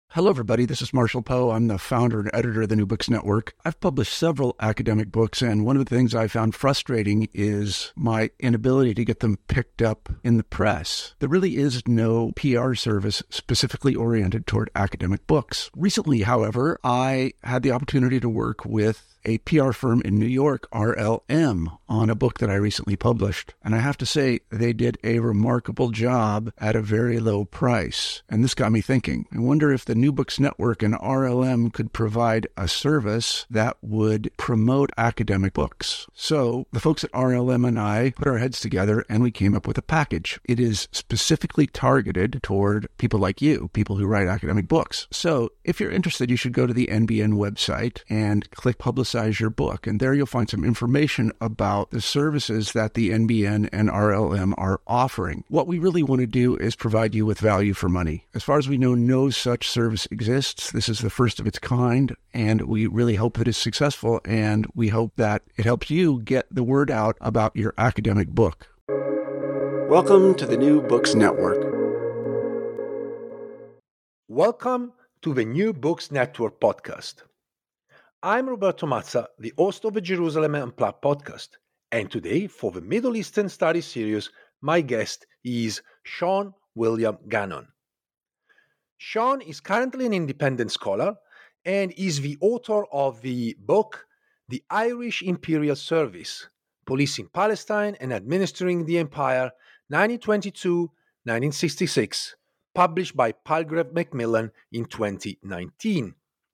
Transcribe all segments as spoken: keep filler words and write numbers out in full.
Hello, everybody. This is Marshall Poe. I'm the founder and editor of the New Books Network. I've published several academic books, and one of the things I found frustrating is my inability to get them picked up in the press. There really is no P R service specifically oriented toward academic books. Recently, however, I had the opportunity to work with a P R firm in New York, R L M, on a book that I recently published. And I have to say, they did a remarkable job at a very low price. And this got me thinking. I wonder if the New Books Network and R L M could provide a service that would promote academic books. So the folks at R L M and I put our heads together and we came up with a package. It is specifically targeted toward people like you, people who write academic books. So if you're interested, you should go to the N B N website and click Publicize your book. And there you'll find some information about the services that the N B N and R L M are offering. What we really want to do is provide you with value for money. As far as we know, no such service exists. This is the first of its kind, and we really hope that it's successful, and we hope that it helps you get the word out about your academic book. Welcome to the New Books Network. Welcome to the New Books Network podcast. I'm Roberto Mazza, the host of the Jerusalem Unplugged podcast, and today for the Middle Eastern Studies series, my guest is Sean William Gannon. Sean is currently an independent scholar and is the author of the book, The Irish Imperial Service, Policing Palestine and Administering the Empire, nineteen twenty-two to nineteen sixty-six, published by Palgrave Macmillan in twenty nineteen.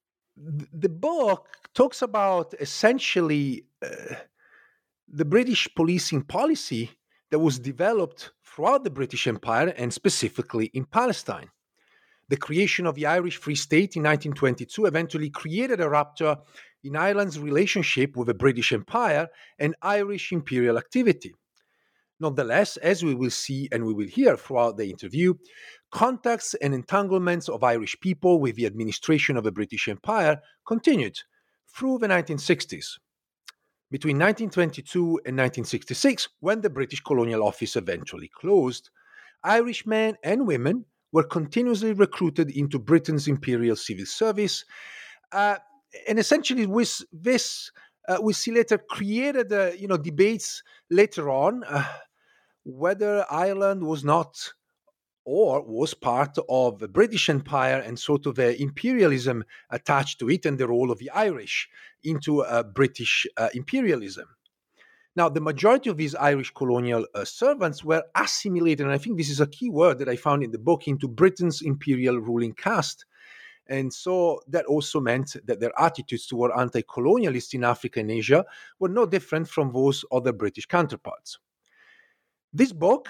The book talks about essentially uh, the British policing policy that was developed throughout the British Empire and specifically in Palestine. The creation of the Irish Free State in nineteen twenty-two eventually created a rupture in Ireland's relationship with the British Empire and Irish imperial activity. Nonetheless, as we will see and we will hear throughout the interview, contacts and entanglements of Irish people with the administration of the British Empire continued through the nineteen sixties. Between nineteen twenty-two and nineteen sixty-six, when the British Colonial Office eventually closed, Irish men and women were continuously recruited into Britain's imperial civil service, uh, and essentially with this, uh, we see later created, uh, you know, debates later on uh, whether Ireland was not or was part of the British Empire and sort of the imperialism attached to it and the role of the Irish into uh, British uh, imperialism. Now, the majority of these Irish colonial uh, servants were assimilated, and I think this is a key word that I found in the book, into Britain's imperial ruling caste. And so that also meant that their attitudes toward anti-colonialists in Africa and Asia were no different from those of their British counterparts. This book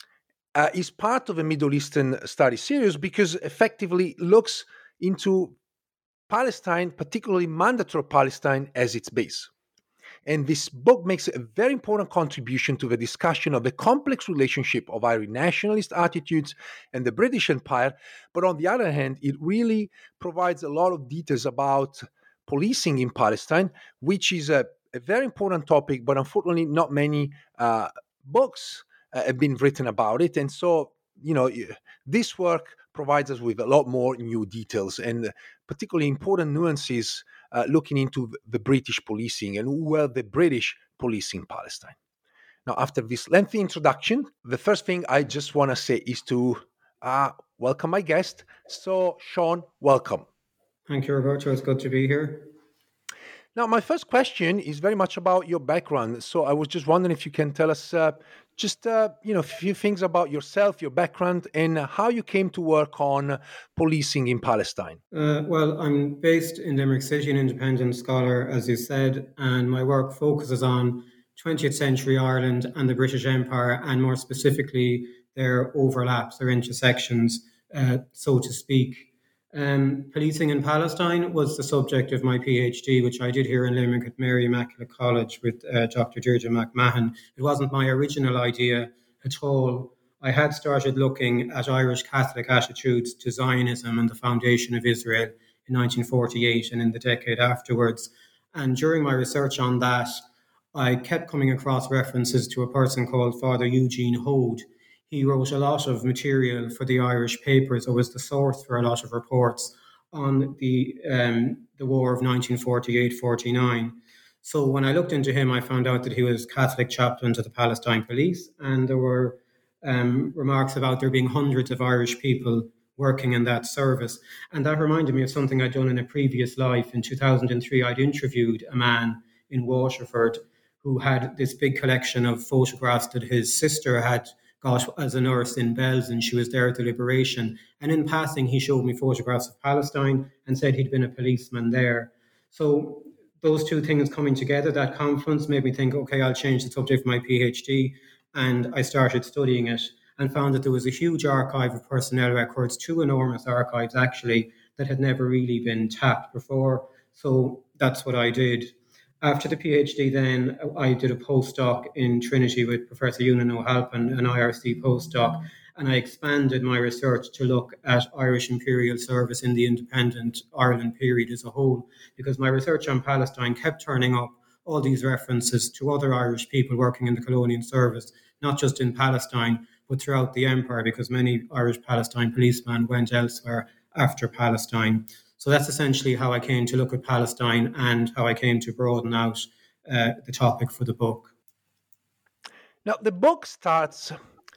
uh, is part of a Middle Eastern study series because effectively looks into Palestine, particularly mandatory Palestine, as its base. And this book makes a very important contribution to the discussion of the complex relationship of Irish nationalist attitudes and the British Empire. But on the other hand, it really provides a lot of details about policing in Palestine, which is a, a very important topic, but unfortunately not many uh, books uh, have been written about it. And so, you know, this work provides us with a lot more new details and particularly important nuances uh, looking into the British policing and who were the British policing Palestine. Now, after this lengthy introduction, the first thing I just want to say is to uh, welcome my guest. So, Sean, welcome. Thank you, Roberto. It's good to be here. Now, my first question is very much about your background. So I was just wondering if you can tell us uh, just, uh, you know, a few things about yourself, your background, and how you came to work on policing in Palestine. Uh, well, I'm based in Limerick City, an independent scholar, as you said, and my work focuses on twentieth century Ireland and the British Empire, and more specifically, their overlaps, their intersections, uh, so to speak. Um, policing in Palestine was the subject of my PhD, which I did here in Limerick at Mary Immaculate College with uh, Doctor Deirdre McMahon. It wasn't my original idea at all. I had started looking at Irish Catholic attitudes to Zionism and the foundation of Israel in nineteen forty-eight and in the decade afterwards. And during my research on that, I kept coming across references to a person called Father Eugene Hode. He wrote a lot of material for the Irish papers, or was the source for a lot of reports on the um, the war of nineteen forty-eight forty-nine. So when I looked into him, I found out that he was Catholic chaplain to the Palestine Police, and there were um, remarks about there being hundreds of Irish people working in that service. And that reminded me of something I'd done in a previous life. In two thousand three, I'd interviewed a man in Waterford who had this big collection of photographs that his sister had got as a nurse in Bells, and she was there at the liberation. And in passing, he showed me photographs of Palestine and said he'd been a policeman there. So those two things coming together, that confluence, made me think, okay, I'll change the subject of my PhD. And I started studying it and found that there was a huge archive of personnel records, two enormous archives actually, that had never really been tapped before. So that's what I did. After the PhD then, I did a postdoc in Trinity with Professor Ewan O'Halpin, an I R C postdoc, and I expanded my research to look at Irish imperial service in the independent Ireland period as a whole, because my research on Palestine kept turning up all these references to other Irish people working in the colonial service, not just in Palestine, but throughout the empire, because many Irish Palestine policemen went elsewhere after Palestine. So that's essentially how I came to look at Palestine and how I came to broaden out uh, the topic for the book. Now, the book starts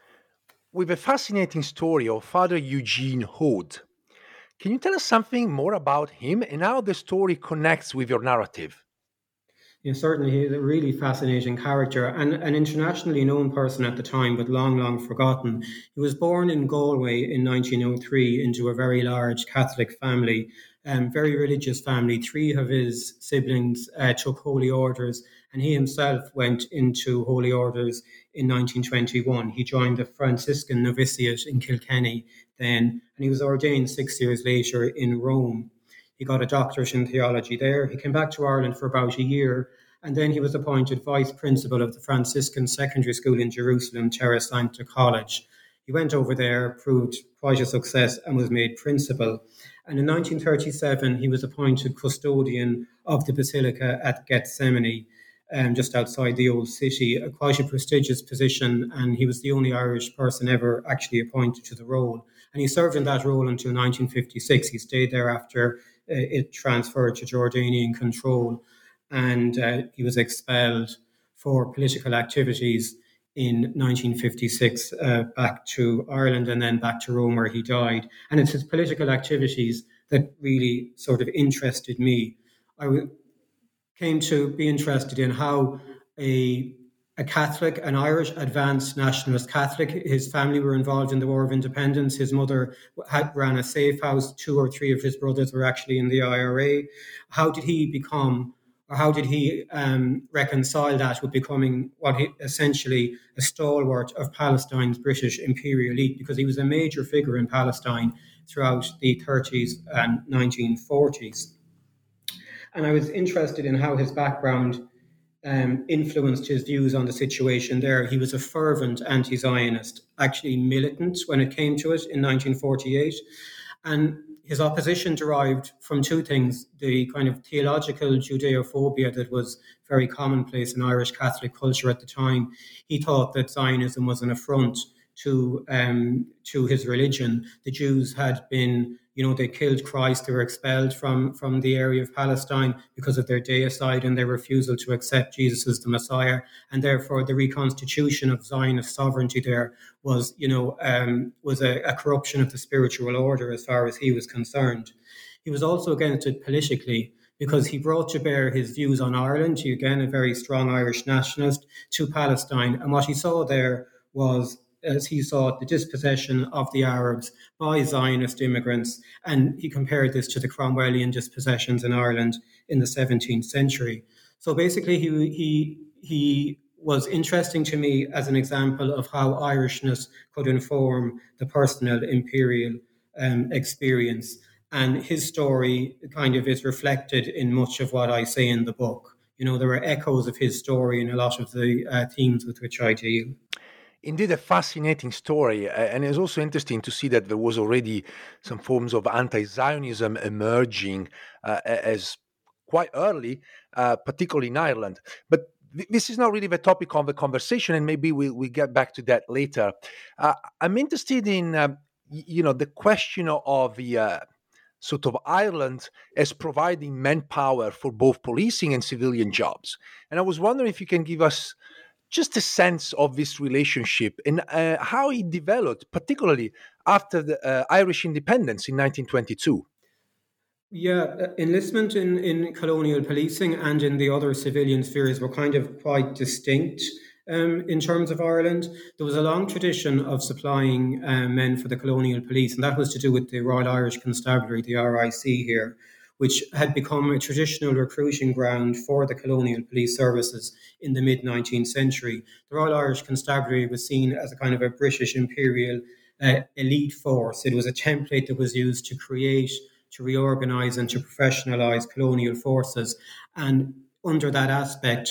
with a fascinating story of Father Eugene Hode. Can you tell us something more about him and how the story connects with your narrative? Yeah, certainly. He's a really fascinating character and an internationally known person at the time, but long, long forgotten. He was born in Galway in nineteen oh three into a very large Catholic family, um, very religious family. Three of his siblings uh, took holy orders, and he himself went into holy orders in nineteen twenty-one. He joined the Franciscan novitiate in Kilkenny then, and he was ordained six years later in Rome. He got a doctorate in theology there. He came back to Ireland for about a year, and then he was appointed vice principal of the Franciscan Secondary School in Jerusalem, Terra Sancta College. He went over there, proved quite a success, and was made principal. And in nineteen thirty-seven, he was appointed custodian of the Basilica at Gethsemane, um, just outside the old city, a quite a prestigious position, and he was the only Irish person ever actually appointed to the role. And he served in that role until nineteen fifty-six. He stayed there after uh, it transferred to Jordanian control, and uh, he was expelled for political activities in nineteen fifty-six uh, back to Ireland and then back to Rome, where he died. And it's his political activities that really sort of interested me. I w- came to be interested in how a a Catholic, an Irish advanced nationalist Catholic. His family were involved in the War of Independence. His mother had ran a safe house. Two or three of his brothers were actually in the I R A. How did he become, or how did he um, reconcile that with becoming what he, essentially a stalwart of Palestine's British imperial elite? Because he was a major figure in Palestine throughout the thirties and nineteen forties. And I was interested in how his background Um, influenced his views on the situation there. He was a fervent anti-Zionist, actually militant when it came to it in nineteen forty-eight. And his opposition derived from two things: the kind of theological Judeophobia that was very commonplace in Irish Catholic culture at the time. He thought that Zionism was an affront to um, to his religion. The Jews had been, you know, they killed Christ. They were expelled from, from the area of Palestine because of their deicide and their refusal to accept Jesus as the Messiah. And therefore, the reconstitution of Zionist sovereignty there was, you know, um, was a, a corruption of the spiritual order as far as he was concerned. He was also against it politically because he brought to bear his views on Ireland. He, again, a very strong Irish nationalist, to Palestine. And what he saw there was, as he saw it, the dispossession of the Arabs by Zionist immigrants. And he compared this to the Cromwellian dispossessions in Ireland in the seventeenth century. So basically, he he he was interesting to me as an example of how Irishness could inform the personal imperial um, experience. And his story kind of is reflected in much of what I say in the book. You know, there are echoes of his story in a lot of the uh, themes with which I deal. Indeed, a fascinating story. And it's also interesting to see that there was already some forms of anti-Zionism emerging uh, as quite early, uh, particularly in Ireland. But th- this is not really the topic of the conversation, and maybe we'll, we'll get back to that later. Uh, I'm interested in, uh, you know, the question of the uh, sort of Ireland as providing manpower for both policing and civilian jobs. And I was wondering if you can give us just a sense of this relationship and uh, how it developed, particularly after the uh, Irish independence in nineteen twenty-two. Yeah, enlistment in, in colonial policing and in the other civilian spheres were kind of quite distinct um, in terms of Ireland. There was a long tradition of supplying uh, men for the colonial police, and that was to do with the Royal Irish Constabulary, the R I C here, which had become a traditional recruiting ground for the colonial police services in the mid-nineteenth century. The Royal Irish Constabulary was seen as a kind of a British imperial uh, elite force. It was a template that was used to create, to reorganise and to professionalise colonial forces. And under that aspect,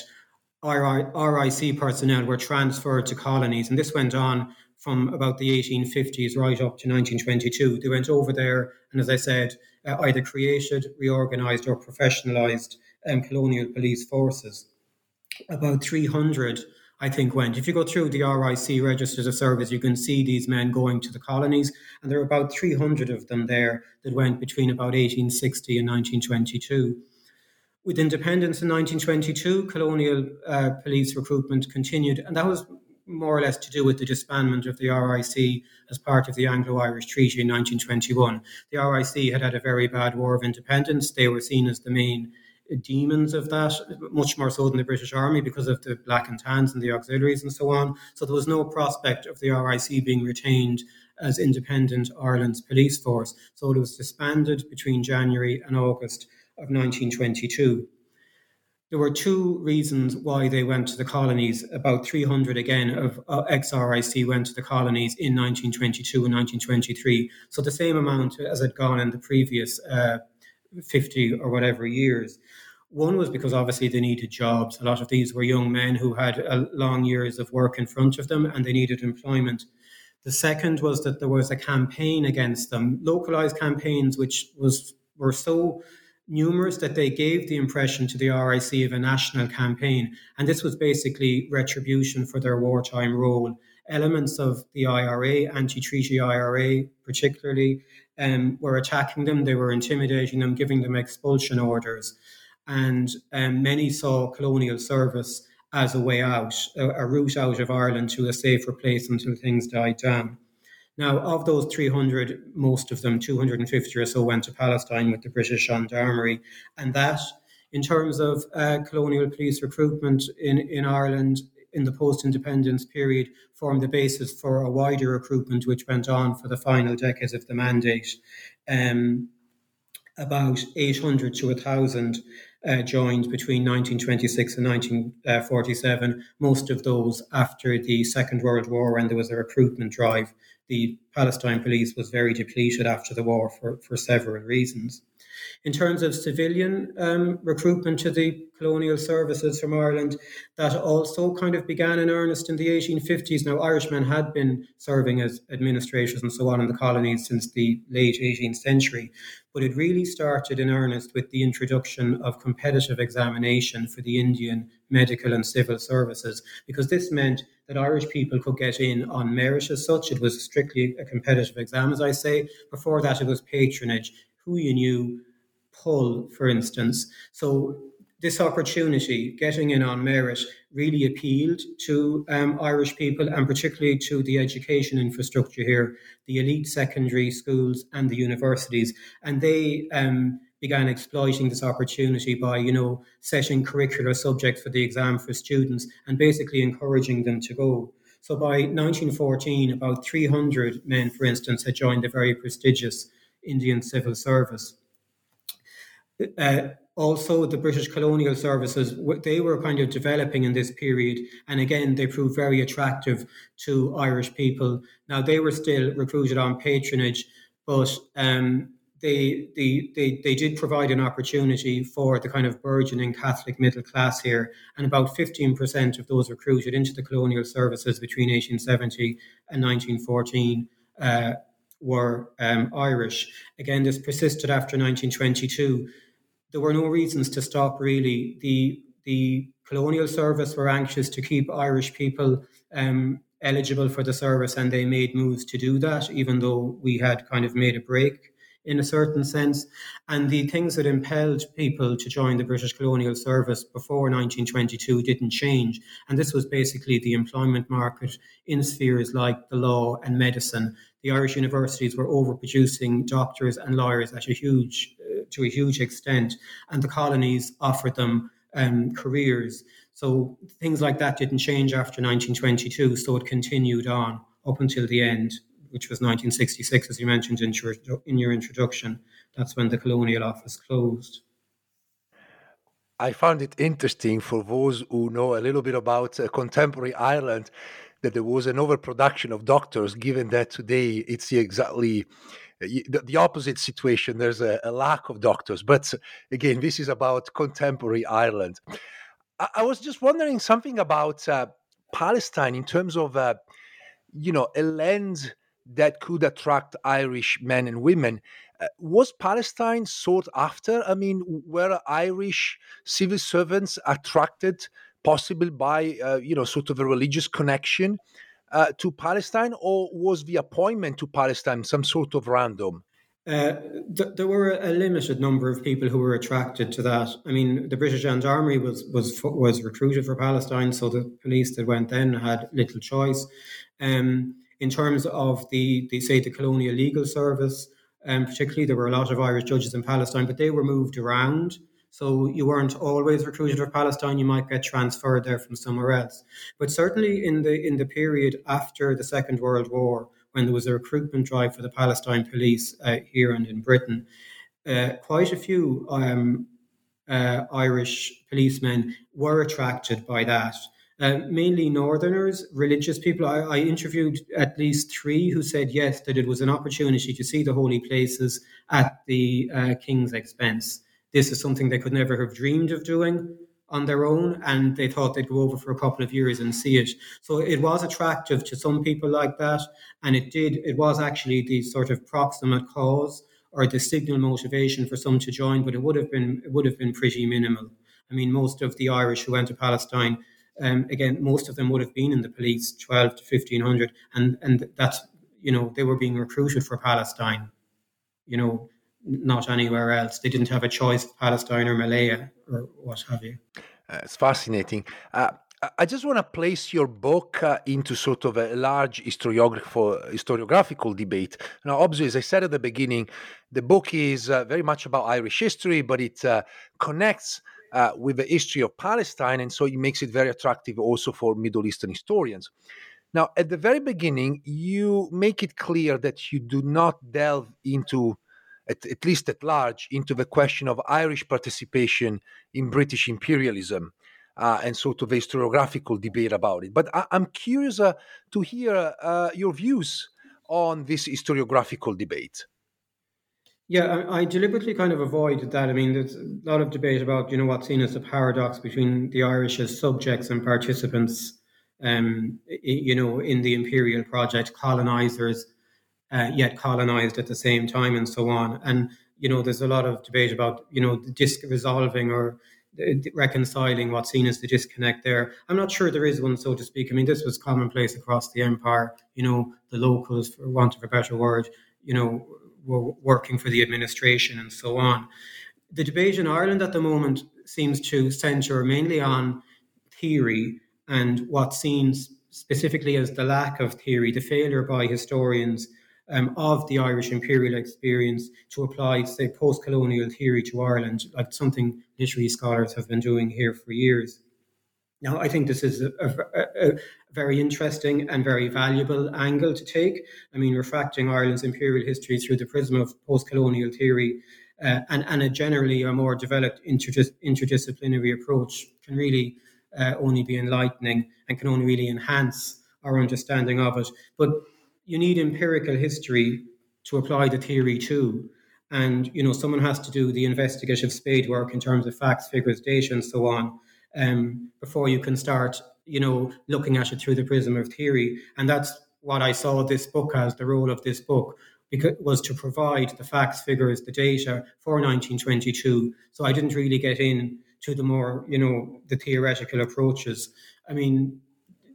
R I C personnel were transferred to colonies. And this went on from about the eighteen fifties right up to nineteen twenty-two. They went over there and, as I said, uh, either created, reorganised or professionalised um, colonial police forces. About three hundred, I think, went. If you go through the R I C registers of service, you can see these men going to the colonies, and there are about three hundred of them there that went between about eighteen sixty and nineteen twenty-two. With independence in nineteen twenty-two, colonial uh, police recruitment continued, and that was more or less to do with the disbandment of the R I C as part of the Anglo-Irish Treaty in nineteen twenty-one. The R I C had had a very bad war of independence. They were seen as the main demons of that, much more so than the British Army because of the black and tans and the auxiliaries and so on. So there was no prospect of the R I C being retained as independent Ireland's police force. So it was disbanded between January and August of nineteen twenty-two. There were two reasons why they went to the colonies. About three hundred again of uh, ex-R I C went to the colonies in nineteen twenty-two and nineteen twenty-three. So the same amount as had gone in the previous uh, fifty or whatever years. One was because obviously they needed jobs. A lot of these were young men who had uh, long years of work in front of them and they needed employment. The second was that there was a campaign against them, localized campaigns which was were so numerous that they gave the impression to the R I C of a national campaign. And this was basically retribution for their wartime role. Elements of the I R A, anti-treaty I R A particularly, um, were attacking them. They were intimidating them, giving them expulsion orders. And um, many saw colonial service as a way out, a, a route out of Ireland to a safer place until things died down. Now, of those three hundred, most of them, two hundred fifty or so, went to Palestine with the British Gendarmerie. And that, in terms of uh, colonial police recruitment in, in Ireland in the post-independence period, formed the basis for a wider recruitment which went on for the final decades of the mandate. Um, about eight hundred to one thousand uh, joined between nineteen twenty-six and nineteen forty-seven, most of those after the Second World War when there was a recruitment drive. The Palestine police was very depleted after the war for, for several reasons. In terms of civilian um, recruitment to the colonial services from Ireland, that also kind of began in earnest in the eighteen fifties. Now, Irishmen had been serving as administrators and so on in the colonies since the late eighteenth century, but it really started in earnest with the introduction of competitive examination for the Indian medical and civil services, because this meant that Irish people could get in on merit as such. It was strictly a competitive exam, as I say. Before that, it was patronage, who you knew, pull, for instance. So this opportunity, getting in on merit, really appealed to um, Irish people and particularly to the education infrastructure here, the elite secondary schools and the universities. And they um, began exploiting this opportunity by, you know, setting curricular subjects for the exam for students and basically encouraging them to go. So by nineteen fourteen, about three hundred men, for instance, had joined the very prestigious Indian Civil Service. Uh, also, the British colonial services, they were kind of developing in this period. And again, they proved very attractive to Irish people. Now, they were still recruited on patronage, but um, they, they, they, they did provide an opportunity for the kind of burgeoning Catholic middle class here. And about fifteen percent of those recruited into the colonial services between eighteen seventy and nineteen fourteen uh, were um, Irish. Again, this persisted after nineteen twenty-two. There were no reasons to stop, really. The the colonial service were anxious to keep Irish people um, eligible for the service, and they made moves to do that, even though we had kind of made a break in a certain sense. And the things that impelled people to join the British Colonial Service before nineteen twenty-two didn't change. And this was basically the employment market in spheres like the law and medicine. The Irish universities were overproducing doctors and lawyers at a huge, uh, to a huge extent, and the colonies offered them um, careers. So things like that didn't change after nineteen twenty-two, so it continued on up until the end, which was nineteen sixty-six, as you mentioned in your, in your introduction. That's when the Colonial Office closed. I found it interesting for those who know a little bit about uh, contemporary Ireland that there was an overproduction of doctors, given that today it's exactly the, the opposite situation. There's a, a lack of doctors. But again, this is about contemporary Ireland. I, I was just wondering something about uh, Palestine in terms of, uh, you know, a land that could attract Irish men and women. Uh, was Palestine sought after? I mean, were Irish civil servants attracted possibly by, uh, you know, sort of a religious connection uh, to Palestine, or was the appointment to Palestine some sort of random? Uh, th- there were a limited number of people who were attracted to that. I mean, the British Gendarmerie was was was recruited for Palestine, so the police that went then had little choice. Um, in terms of the, the say, the Colonial Legal Service, um, particularly, there were a lot of Irish judges in Palestine, but they were moved around. So you weren't always recruited for Palestine. You might get transferred there from somewhere else. But certainly in the in the period after the Second World War, when there was a recruitment drive for the Palestine police uh, here and in Britain, uh, quite a few um, uh, Irish policemen were attracted by that. Uh, mainly Northerners, religious people. I, I interviewed at least three who said yes, that it was an opportunity to see the holy places at the uh, king's expense. This is something they could never have dreamed of doing on their own, and they thought they'd go over for a couple of years and see it. So it was attractive to some people like that, and it did. It was actually the sort of proximate cause or the signal motivation for some to join, but it would have been it would have been pretty minimal. I mean, most of the Irish who went to Palestine, um, again, most of them would have been in the police, twelve to fifteen hundred, and and that's, you know, they were being recruited for Palestine, you know, not anywhere else. They didn't have a choice, Palestine or Malaya or what have you. Uh, it's fascinating. Uh, I just want to place your book uh, into sort of a large historiographical, historiographical debate. Now, obviously, as I said at the beginning, the book is uh, very much about Irish history, but it uh, connects uh, with the history of Palestine, and so it makes it very attractive also for Middle Eastern historians. Now, at the very beginning, you make it clear that you do not delve into At, at least at large, into the question of Irish participation in British imperialism uh, and sort of a historiographical debate about it. But I, I'm curious uh, to hear uh, your views on this historiographical debate. Yeah, I, I deliberately kind of avoided that. I mean, there's a lot of debate about, you know, what's seen as the paradox between the Irish as subjects and participants, um, you know, in the imperial project, colonizers, Uh, yet colonized at the same time, and so on. And, you know, there's a lot of debate about, you know, the disc resolving or reconciling what's seen as the disconnect there. I'm not sure there is one, so to speak. I mean, this was commonplace across the empire. You know, the locals, for want of a better word, you know, were working for the administration and so on. The debate in Ireland at the moment seems to centre mainly on theory and what's seen specifically as the lack of theory, the failure by historians Um, of the Irish imperial experience to apply, say, post-colonial theory to Ireland, like something literary scholars have been doing here for years. Now, I think this is a, a, a very interesting and very valuable angle to take. I mean, refracting Ireland's imperial history through the prism of post-colonial theory uh, and, and a generally a more developed interdis- interdisciplinary approach can really uh, only be enlightening and can only really enhance our understanding of it. But you need empirical history to apply the theory to. And, you know, someone has to do the investigative spade work in terms of facts, figures, data, and so on, um, before you can start, you know, looking at it through the prism of theory. And that's what I saw this book as, the role of this book, because was to provide the facts, figures, the data for nineteen twenty-two. So I didn't really get in to the more, you know, the theoretical approaches. I mean,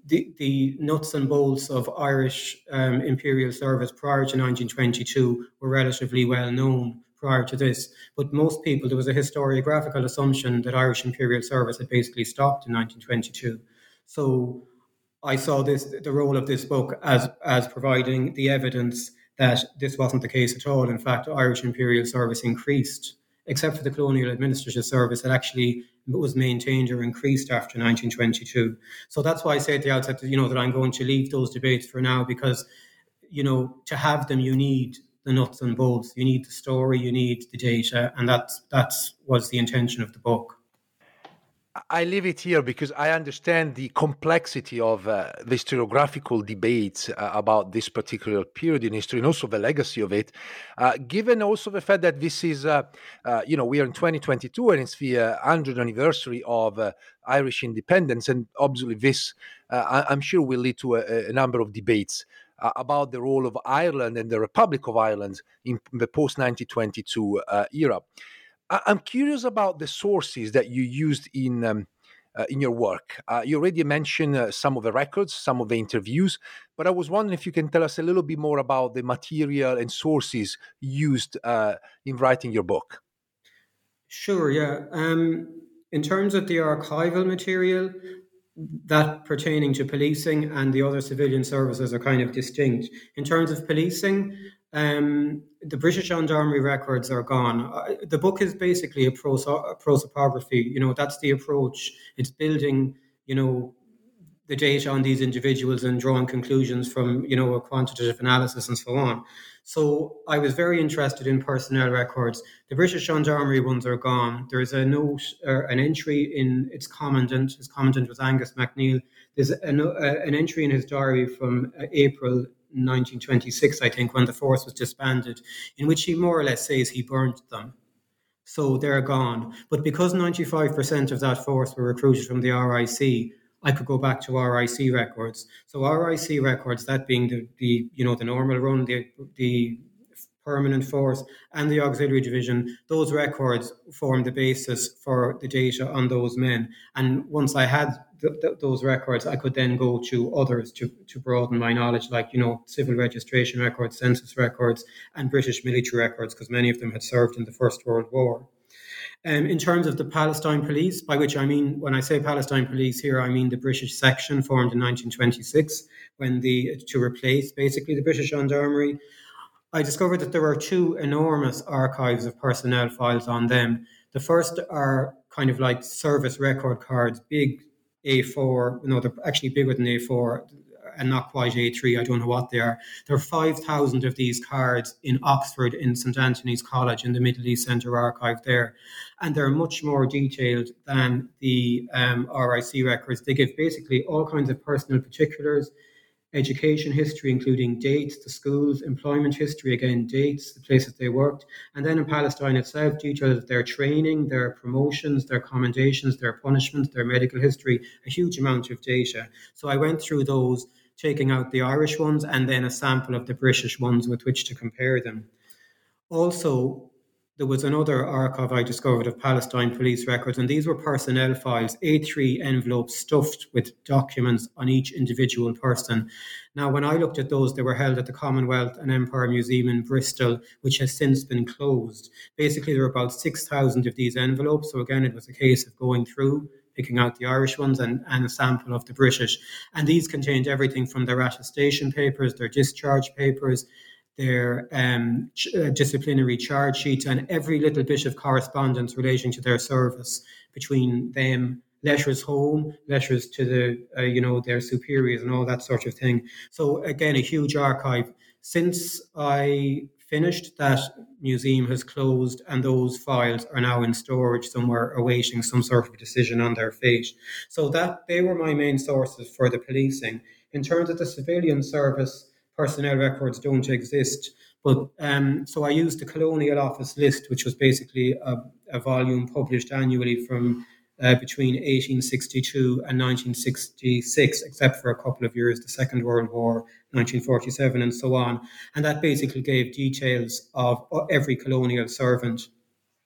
the, the nuts and bolts of Irish um, imperial service prior to nineteen twenty-two were relatively well known prior to this. But most people, there was a historiographical assumption that Irish imperial service had basically stopped in nineteen twenty-two. So I saw this, the role of this book as, as providing the evidence that this wasn't the case at all. In fact, Irish imperial service increased, except for the colonial administrative service that actually was maintained or increased after nineteen twenty-two. So that's why I say at the outset, you know, that I'm going to leave those debates for now, because, you know, to have them, you need the nuts and bolts, you need the story, you need the data, and that's that's was the intention of the book. I leave it here because I understand the complexity of uh, the historiographical debates uh, about this particular period in history and also the legacy of it, uh, given also the fact that this is, uh, uh, you know, we are in twenty twenty-two and it's the uh, one hundredth anniversary of uh, Irish independence. And obviously this, uh, I'm sure, will lead to a, a number of debates uh, about the role of Ireland and the Republic of Ireland in the post-nineteen twenty-two uh, era. I'm curious about the sources that you used in um, uh, in your work. Uh, you already mentioned uh, some of the records, some of the interviews, but I was wondering if you can tell us a little bit more about the material and sources used uh, in writing your book. Sure, yeah. Um, in terms of the archival material, that pertaining to policing and the other civilian services are kind of distinct. In terms of policing, um, the British Gendarmerie records are gone. Uh, the book is basically a, pros- a prosopography. You know, that's the approach. It's building, you know, the data on these individuals and drawing conclusions from, you know, a quantitative analysis and so on. So I was very interested in personnel records. The British Gendarmerie ones are gone. There's a note, uh, an entry in its commandant. His commandant was Angus MacNeil. There's a, a, an entry in his diary from uh, April nineteen twenty-six, I think, when the force was disbanded, in which he more or less says he burnt them. So they're gone. But because ninety-five percent of that force were recruited from the R I C, I could go back to R I C records. So R I C records, that being the, the you know the normal run, the the permanent force and the auxiliary division, those records formed the basis for the data on those men. And once I had th- th- those records, I could then go to others to, to broaden my knowledge, like, you know, civil registration records, census records, and British military records, because many of them had served in the First World War. Um, in terms of the Palestine Police, by which I mean, when I say Palestine Police here, I mean the British section formed in nineteen twenty-six, when the to replace basically the British Gendarmerie. I discovered that there are two enormous archives of personnel files on them. The first are kind of like service record cards, big A four, no, they're actually bigger than A four and not quite A three, I don't know what they are. There are five thousand of these cards in Oxford in St Anthony's College in the Middle East Centre archive there. And they're much more detailed than the um, R I C records. They give basically all kinds of personal particulars, education history, including dates, the schools, employment history, again, dates, the places they worked. And then in Palestine itself, details of their training, their promotions, their commendations, their punishments, their medical history, a huge amount of data. So I went through those, taking out the Irish ones and then a sample of the British ones with which to compare them. Also, there was another archive I discovered of Palestine police records, and these were personnel files, A three envelopes stuffed with documents on each individual person. Now, when I looked at those, they were held at the Commonwealth and Empire Museum in Bristol, which has since been closed. Basically, there were about six thousand of these envelopes. So again, it was a case of going through, picking out the Irish ones and, and a sample of the British. And these contained everything from their attestation papers, their discharge papers, their um, ch- uh, disciplinary charge sheets, and every little bit of correspondence relating to their service between them, letters home, letters to the uh, you know their superiors and all that sort of thing. So again, a huge archive. Since I finished, that museum has closed and those files are now in storage somewhere awaiting some sort of decision on their fate. So that they were my main sources for the policing. In terms of the civilian service, personnel records don't exist. But um, so I used the Colonial Office list, which was basically a, a volume published annually from uh, between eighteen sixty-two and nineteen sixty-six, except for a couple of years, the Second World War, nineteen forty-seven, and so on. And that basically gave details of every colonial servant.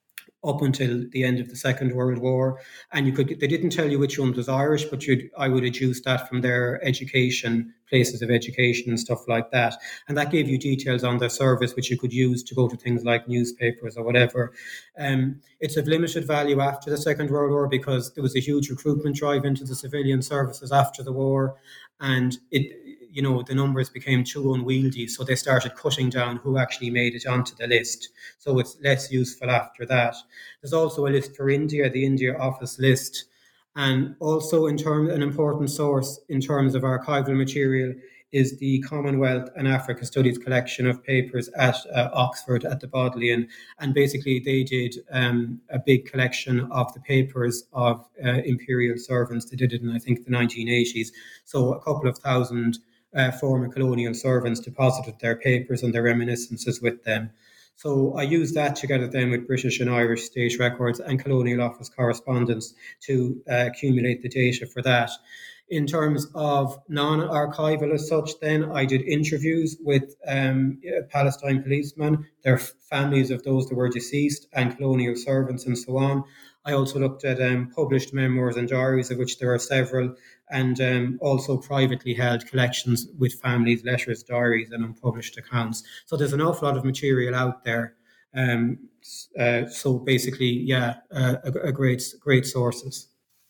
up until the end of the Second World War. And you could they didn't tell you which one was Irish, but you'd, I would deduce that from their education, places of education and stuff like that. And that gave you details on their service, which you could use to go to things like newspapers or whatever. Um, it's of limited value after the Second World War because there was a huge recruitment drive into the civilian services after the war. And it, you know, the numbers became too unwieldy, so they started cutting down who actually made it onto the list. So it's less useful after that. There's also a list for India, the India Office list, and also in terms an important source in terms of archival material is the Commonwealth and Africa Studies collection of papers at uh, Oxford at the Bodleian. And basically they did um, a big collection of the papers of uh, imperial servants. They did it in, I think, the nineteen eighties. So a couple of thousand uh, former colonial servants deposited their papers and their reminiscences with them. So I used that together then with British and Irish state records and Colonial Office correspondence to uh, accumulate the data for that. In terms of non-archival as such, then I did interviews with um, Palestine policemen, their families of those that were deceased, and colonial servants and so on. I also looked at um, published memoirs and diaries, of which there are several, and um, also privately held collections with families, letters, diaries, and unpublished accounts. So there's an awful lot of material out there. Um, uh, so basically, yeah, uh, a, a great, great sources.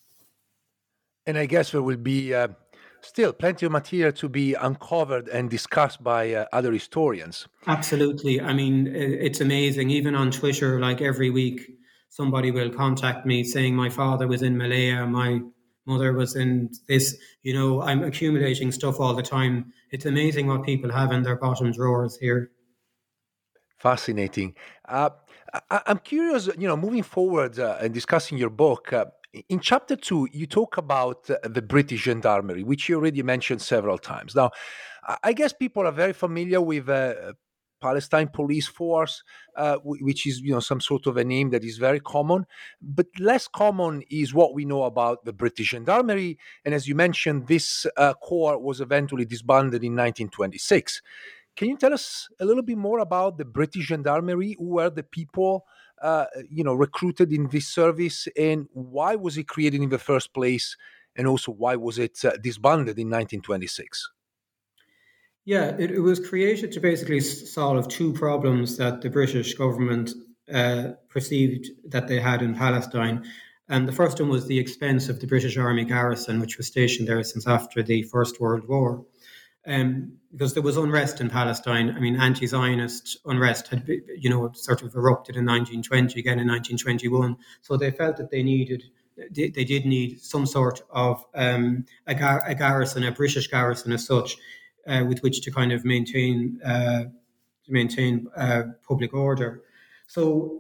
And I guess there will be uh, still plenty of material to be uncovered and discussed by uh, other historians. Absolutely. I mean, it's amazing. Even on Twitter, like every week, somebody will contact me saying my father was in Malaya, my mother was in this. You know, I'm accumulating stuff all the time. It's amazing what people have in their bottom drawers here. Fascinating. Uh, I- I'm curious, you know, moving forward uh, and discussing your book, uh, in chapter two, you talk about uh, the British Gendarmerie, which you already mentioned several times. Now, I guess people are very familiar with uh, Palestine Police Force, uh, which is, you know, some sort of a name that is very common, but less common is what we know about the British Gendarmerie. And as you mentioned, this uh, corps was eventually disbanded in nineteen twenty-six. Can you tell us a little bit more about the British Gendarmerie? Who were the people, uh, you know, recruited in this service, and why was it created in the first place? And also, why was it uh, disbanded in nineteen twenty-six? Yeah, it, it was created to basically solve two problems that the British government uh, perceived that they had in Palestine. And the first one was the expense of the British Army garrison, which was stationed there since after the First World War. Um, because there was unrest in Palestine. I mean, anti-Zionist unrest had, you know, sort of erupted in nineteen twenty, again in nineteen twenty-one. So they felt that they needed, they, they did need some sort of um, a, gar- a garrison, a British garrison as such, uh, with which to kind of maintain uh, to maintain uh, public order. So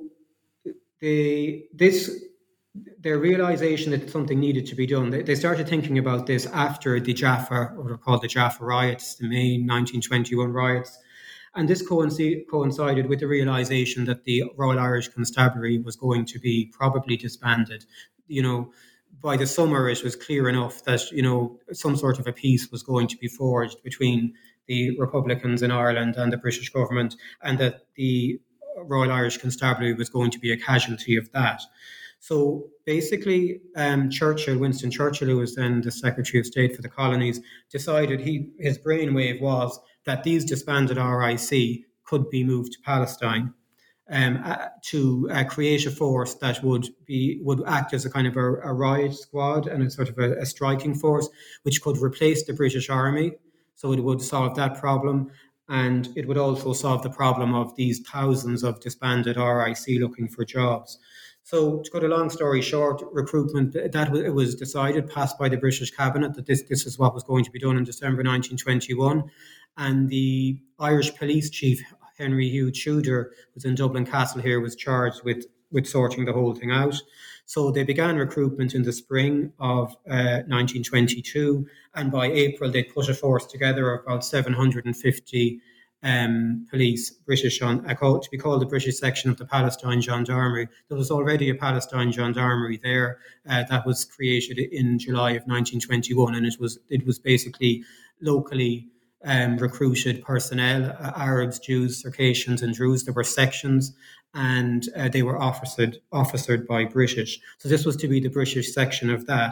they this. Their realization that something needed to be done, they, they started thinking about this after the Jaffa, or they're called the Jaffa riots, the May nineteen twenty-one riots. And this coinc- coincided with the realization that the Royal Irish Constabulary was going to be probably disbanded. You know, by the summer, it was clear enough that, you know, some sort of a peace was going to be forged between the Republicans in Ireland and the British government, and that the Royal Irish Constabulary was going to be a casualty of that. So basically, um, Churchill, Winston Churchill, who was then the Secretary of State for the colonies, decided he his brainwave was that these disbanded R I C could be moved to Palestine um, uh, to uh, create a force that would be would act as a kind of a, a riot squad and a sort of a, a striking force, which could replace the British Army. So it would solve that problem. And it would also solve the problem of these thousands of disbanded R I C looking for jobs. So to cut a long story short, recruitment, that it was decided, passed by the British Cabinet, that this, this is what was going to be done in December nineteen twenty-one. And the Irish police chief, Henry Hugh Tudor, who's in Dublin Castle here, was charged with, with sorting the whole thing out. So they began recruitment in the spring of uh, nineteen twenty-two. And by April, they put a force together of about seven hundred fifty Um, police, British, on, uh, to be called the British section of the Palestine Gendarmerie. There was already a Palestine Gendarmerie there uh, that was created in July of nineteen twenty-one, and it was it was basically locally um, recruited personnel, uh, Arabs, Jews, Circassians and Druze. There were sections, and uh, they were officered, officered by British. So this was to be the British section of that.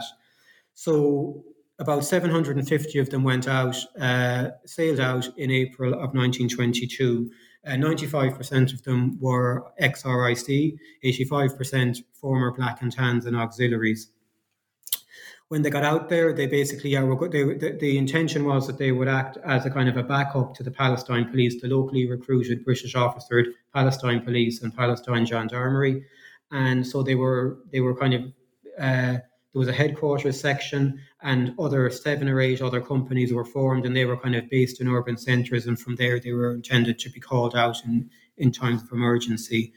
So about seven hundred fifty of them went out, uh, sailed out in April of nineteen twenty-two. Uh, ninety-five percent of them were ex-R I C, eighty-five percent former Black and Tans and auxiliaries. When they got out there, they basically, yeah, were, they, the, the intention was that they would act as a kind of a backup to the Palestine Police, the locally recruited British officered Palestine Police and Palestine Gendarmerie. And so they were they were kind of, uh, there was a headquarters section, and other seven or eight other companies were formed, and they were kind of based in urban centres, and from there they were intended to be called out in, in times of emergency.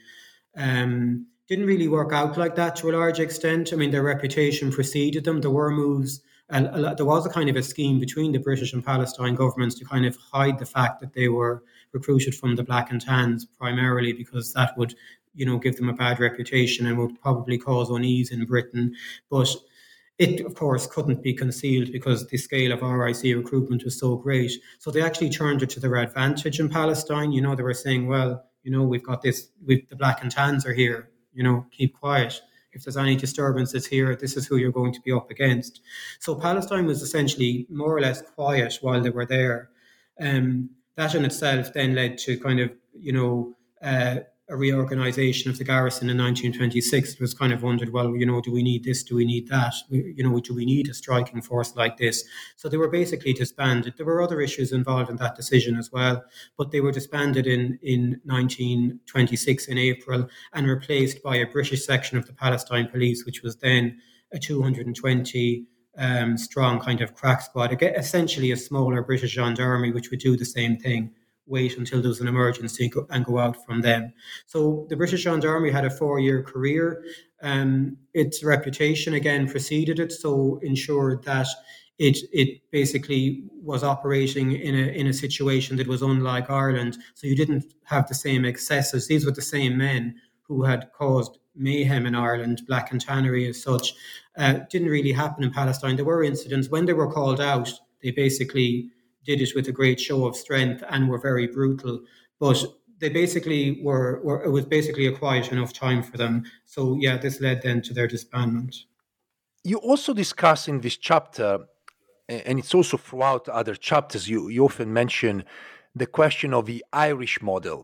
Um, didn't really work out like that to a large extent. I mean, their reputation preceded them. There were moves, a, a, there was a kind of a scheme between the British and Palestine governments to kind of hide the fact that they were recruited from the Black and Tans primarily, because that would, you know, give them a bad reputation and would probably cause unease in Britain. But it, of course, couldn't be concealed because the scale of R I C recruitment was so great. So they actually turned it to their advantage in Palestine. You know, they were saying, well, you know, we've got this, we've, the Black and Tans are here, you know, keep quiet. If there's any disturbances here, this is who you're going to be up against. So Palestine was essentially more or less quiet while they were there. Um, that in itself then led to kind of, you know, uh, a reorganisation of the garrison in nineteen twenty-six. It was kind of wondered, well, you know, do we need this? Do we need that? We, you know, do we need a striking force like this? So they were basically disbanded. There were other issues involved in that decision as well, but they were disbanded in, in nineteen twenty-six in April and replaced by a British section of the Palestine Police, which was then a two hundred twenty um, strong kind of crack squad, again, essentially a smaller British gendarmerie, which would do the same thing. Wait until there's an emergency and go out from them. So the British Gendarmerie had a four-year career. Um, its reputation, again, preceded it, so ensured that it it basically was operating in a in a situation that was unlike Ireland. So you didn't have the same excesses. These were the same men who had caused mayhem in Ireland, black and tannery as such. Uh, didn't really happen in Palestine. There were incidents. When they were called out, they basically did it with a great show of strength and were very brutal, but they basically were, were, it was basically a quiet enough time for them. So yeah, this led then to their disbandment. You also discuss in this chapter, and it's also throughout other chapters, you, you often mention the question of the Irish model,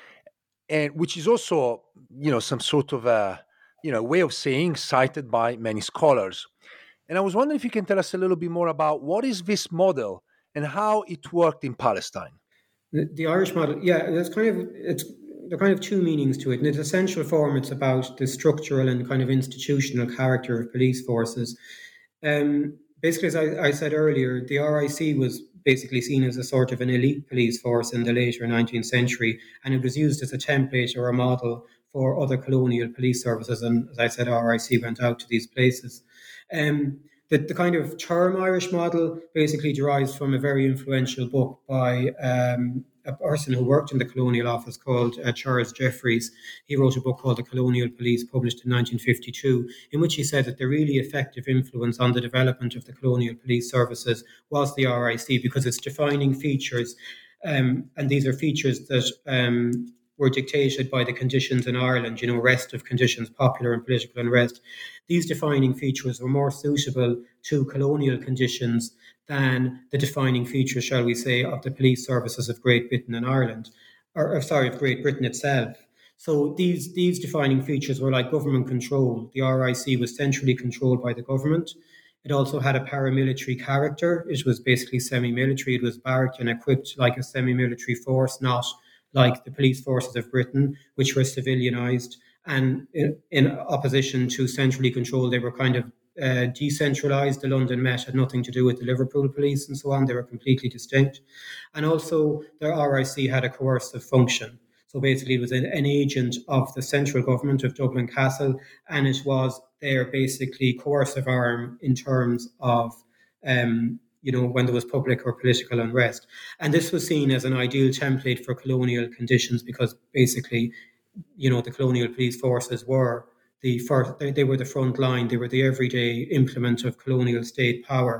and which is also, you know, some sort of a, you know, way of saying cited by many scholars. And I was wondering if you can tell us a little bit more about what is this model and how it worked in Palestine. The, the Irish model, yeah, there's kind of it's there are kind of two meanings to it. In its essential form, it's about the structural and kind of institutional character of police forces. Um, basically, as I, I said earlier, the R I C was basically seen as a sort of an elite police force in the later nineteenth century, and it was used as a template or a model for other colonial police services. And as I said, R I C went out to these places. Um, The, the kind of term Irish model basically derives from a very influential book by um, a person who worked in the Colonial Office called uh, Charles Jeffreys. He wrote a book called The Colonial Police, published in nineteen fifty-two, in which he said that the really effective influence on the development of the colonial police services was the R I C, because its defining features, um, and these are features that um, were dictated by the conditions in Ireland, you know, restive conditions, popular and political unrest. These defining features were more suitable to colonial conditions than the defining features, shall we say, of the police services of Great Britain and Ireland, or, or sorry, of Great Britain itself. So these, these defining features were like government control. The R I C was centrally controlled by the government. It also had a paramilitary character. It was basically semi-military. It was barracked and equipped like a semi-military force, not like the police forces of Britain, which were civilianised. And in, in opposition to centrally controlled, they were kind of uh, decentralised. The London Met had nothing to do with the Liverpool police and so on. They were completely distinct. And also, the R I C had a coercive function. So basically, it was an, an agent of the central government of Dublin Castle, and it was their basically coercive arm in terms of um, you know, when there was public or political unrest. And this was seen as an ideal template for colonial conditions because basically, you know, the colonial police forces were the first, they, they were the front line, they were the everyday implement of colonial state power.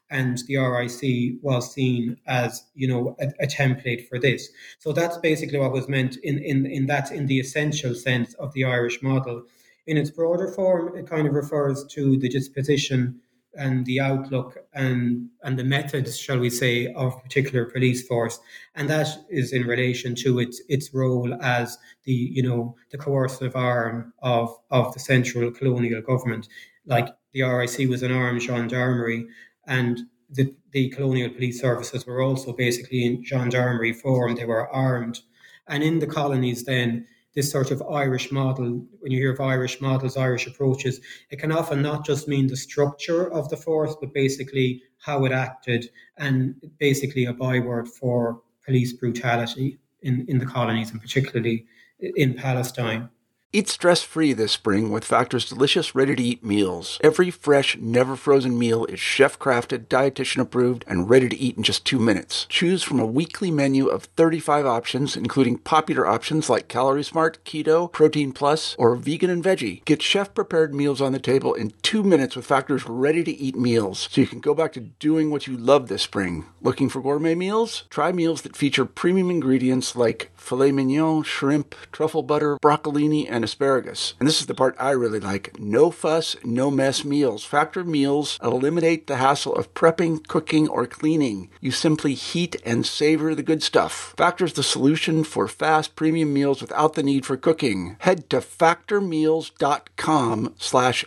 and the R I C was seen as, you know, a, a template for this. So that's basically what was meant in, in, in that, in the essential sense of the Irish model. In its broader form, it kind of refers to the disposition and the outlook and and the methods, shall we say, of a particular police force, and that is in relation to its its role as the, you know, the coercive arm of of the central colonial government. Like the R I C was an armed gendarmerie, and the the colonial police services were also basically in gendarmerie form. They were armed, and in the colonies then, this sort of Irish model, when you hear of Irish models, Irish approaches, it can often not just mean the structure of the force, but basically how it acted, and basically a byword for police brutality in, in the colonies, and particularly in Palestine. Eat stress-free this spring with Factor's delicious, ready-to-eat meals. Every fresh, never-frozen meal is chef-crafted, dietitian-approved, and ready to eat in just two minutes. Choose from a weekly menu of thirty-five options, including popular options like Calorie Smart, Keto, Protein Plus, or Vegan and Veggie. Get chef-prepared meals on the table in two minutes with Factor's ready-to-eat meals, so you can go back to doing what you love this spring. Looking for gourmet meals? Try meals that feature premium ingredients like filet mignon, shrimp, truffle butter, broccolini, and asparagus. And this is the part I really like. No fuss, no mess meals. Factor meals eliminate the hassle of prepping, cooking, or cleaning. You simply heat and savor the good stuff. Factor's the solution for fast premium meals without the need for cooking. Head to factormeals.com slash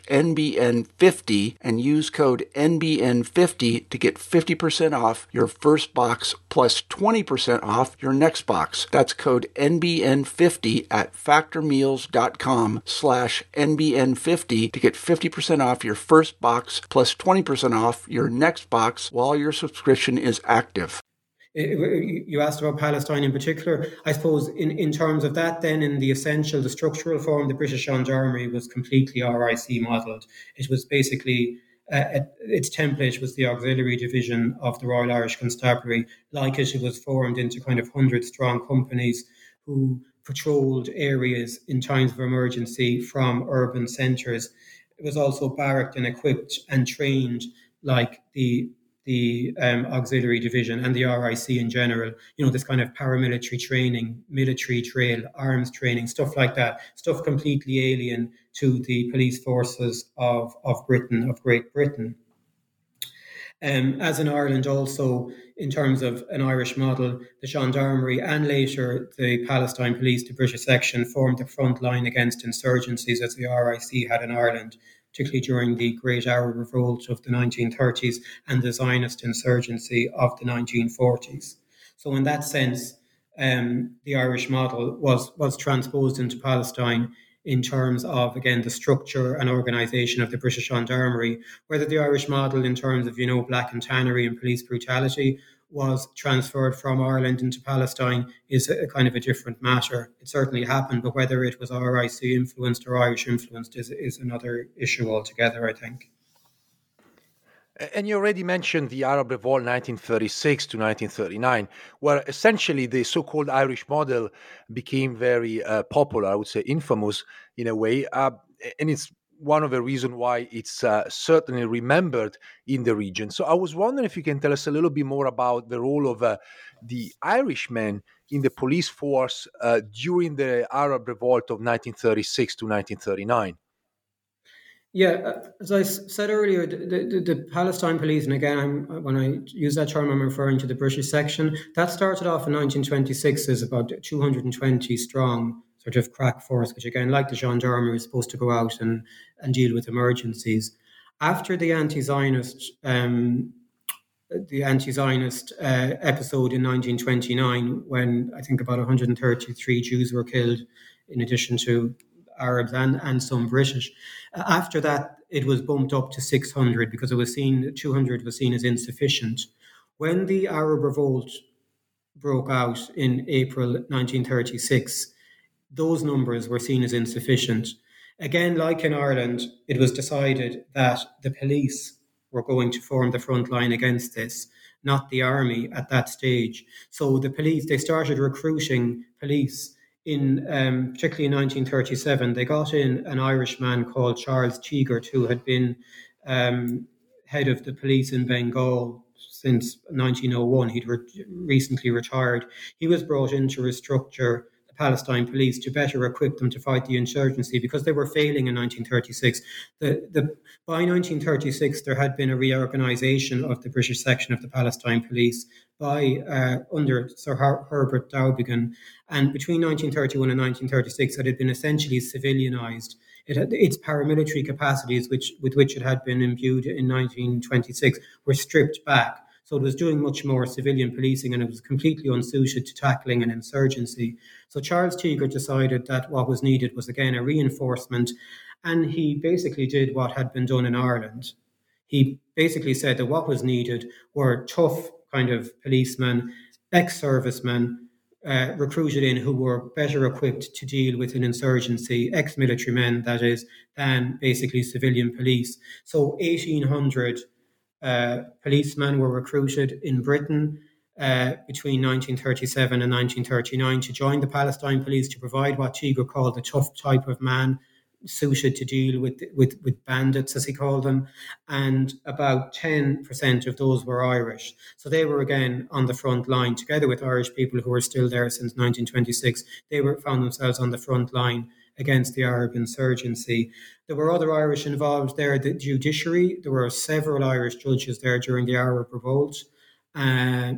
NBN50 and use code N B N fifty to get fifty percent off your first box plus twenty percent off your next box. That's code N B N fifty at factormeals.com slash NBN50 to get fifty percent off your first box plus twenty percent off your next box while your subscription is active. You asked about Palestine in particular. I suppose in, in terms of that, then in the essential, the structural form, the British Gendarmerie was completely R I C modelled. It was basically, uh, its template was the auxiliary division of the Royal Irish Constabulary. Like it, it was formed into kind of one hundred strong companies who patrolled areas in times of emergency from urban centres. It was also barracked and equipped and trained like the the um, auxiliary division and the R I C in general. You know, this kind of paramilitary training, military drill, arms training, stuff like that. Stuff completely alien to the police forces of, of Britain, of Great Britain. Um, as in Ireland also, in terms of an Irish model, the Gendarmerie and later the Palestine Police, the British section, formed the front line against insurgencies as the R I C had in Ireland, particularly during the Great Arab Revolt of the nineteen thirties and the Zionist insurgency of the nineteen forties. So in that sense, um, the Irish model was, was transposed into Palestine in terms of, again, the structure and organisation of the British Gendarmerie, whether the Irish model in terms of, you know, black and tannery and police brutality was transferred from Ireland into Palestine is a, a kind of a different matter. It certainly happened, but whether it was R I C influenced or Irish influenced is, is another issue altogether, I think. And you already mentioned the Arab Revolt nineteen thirty-six to nineteen thirty-nine, where essentially the so-called Irish model became very uh, popular, I would say infamous in a way. Uh, and it's one of the reasons why it's uh, certainly remembered in the region. So I was wondering if you can tell us a little bit more about the role of uh, the Irishmen in the police force uh, during the Arab Revolt of nineteen thirty-six to nineteen thirty-nine. Yeah, as I said earlier, the, the, the Palestine Police, and again, I'm, when I use that term, I'm referring to the British section, that started off in nineteen twenty-six as about two hundred twenty strong sort of crack force, which again, like the gendarmerie, was supposed to go out and, and deal with emergencies. After the anti-Zionist um, the anti-Zionist uh, episode in nineteen twenty-nine, when I think about one hundred thirty-three Jews were killed, in addition to Arabs and, and some British. Uh, after that, it was bumped up to six hundred because it was seen, two hundred was seen as insufficient. When the Arab Revolt broke out in April nineteen thirty-six, those numbers were seen as insufficient. Again, like in Ireland, it was decided that the police were going to form the front line against this, not the army at that stage. So the police, they started recruiting police in, um, particularly in nineteen thirty-seven. They got in an Irishman called Charles Teagart, who had been um, head of the police in Bengal since nineteen oh one. He'd re- recently retired. He was brought in to restructure the Palestine police to better equip them to fight the insurgency because they were failing in nineteen thirty-six. The, the, by nineteen thirty-six, there had been a reorganisation of the British section of the Palestine police by uh, under Sir Her- Herbert Dowbiggin. And between nineteen thirty-one and nineteen thirty-six, it had been essentially civilianised. It had, its paramilitary capacities, which with which it had been imbued in nineteen twenty-six, were stripped back. So it was doing much more civilian policing, and it was completely unsuited to tackling an insurgency. So Charles Teager decided that what was needed was, again, a reinforcement, and he basically did what had been done in Ireland. He basically said that what was needed were tough kind of policemen, ex-servicemen, uh, recruited in who were better equipped to deal with an insurgency, ex-military men, that is, than basically civilian police. So eighteen hundred Uh, policemen were recruited in Britain uh, between nineteen thirty-seven and nineteen thirty-nine to join the Palestine police to provide what Teager called the tough type of man suited to deal with, with, with bandits, as he called them. And about ten percent of those were Irish. So they were, again, on the front line, together with Irish people who were still there since nineteen twenty-six. They were found themselves on the front line against the Arab insurgency. There were other Irish involved there, the judiciary. There were several Irish judges there during the Arab Revolt. Uh,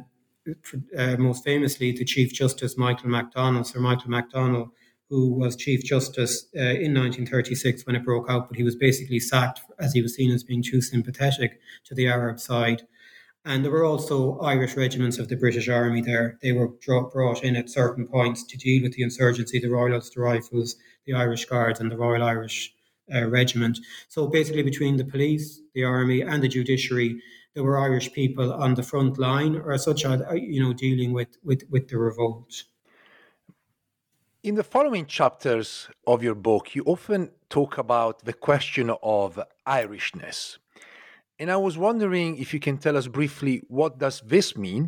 uh, most famously, the Chief Justice Michael MacDonald, Sir Michael MacDonald, who was Chief Justice uh, in nineteen thirty-six when it broke out, but he was basically sacked as he was seen as being too sympathetic to the Arab side. And there were also Irish regiments of the British Army there. They were brought in at certain points to deal with the insurgency, the Royal Ulster Rifles, the Irish Guards and the Royal Irish uh, Regiment. So basically between the police, the army and the judiciary, there were Irish people on the front line or such, you know, dealing with, with, with the revolt. In the following chapters of your book, you often talk about the question of Irishness. And I was wondering if you can tell us briefly what does this mean,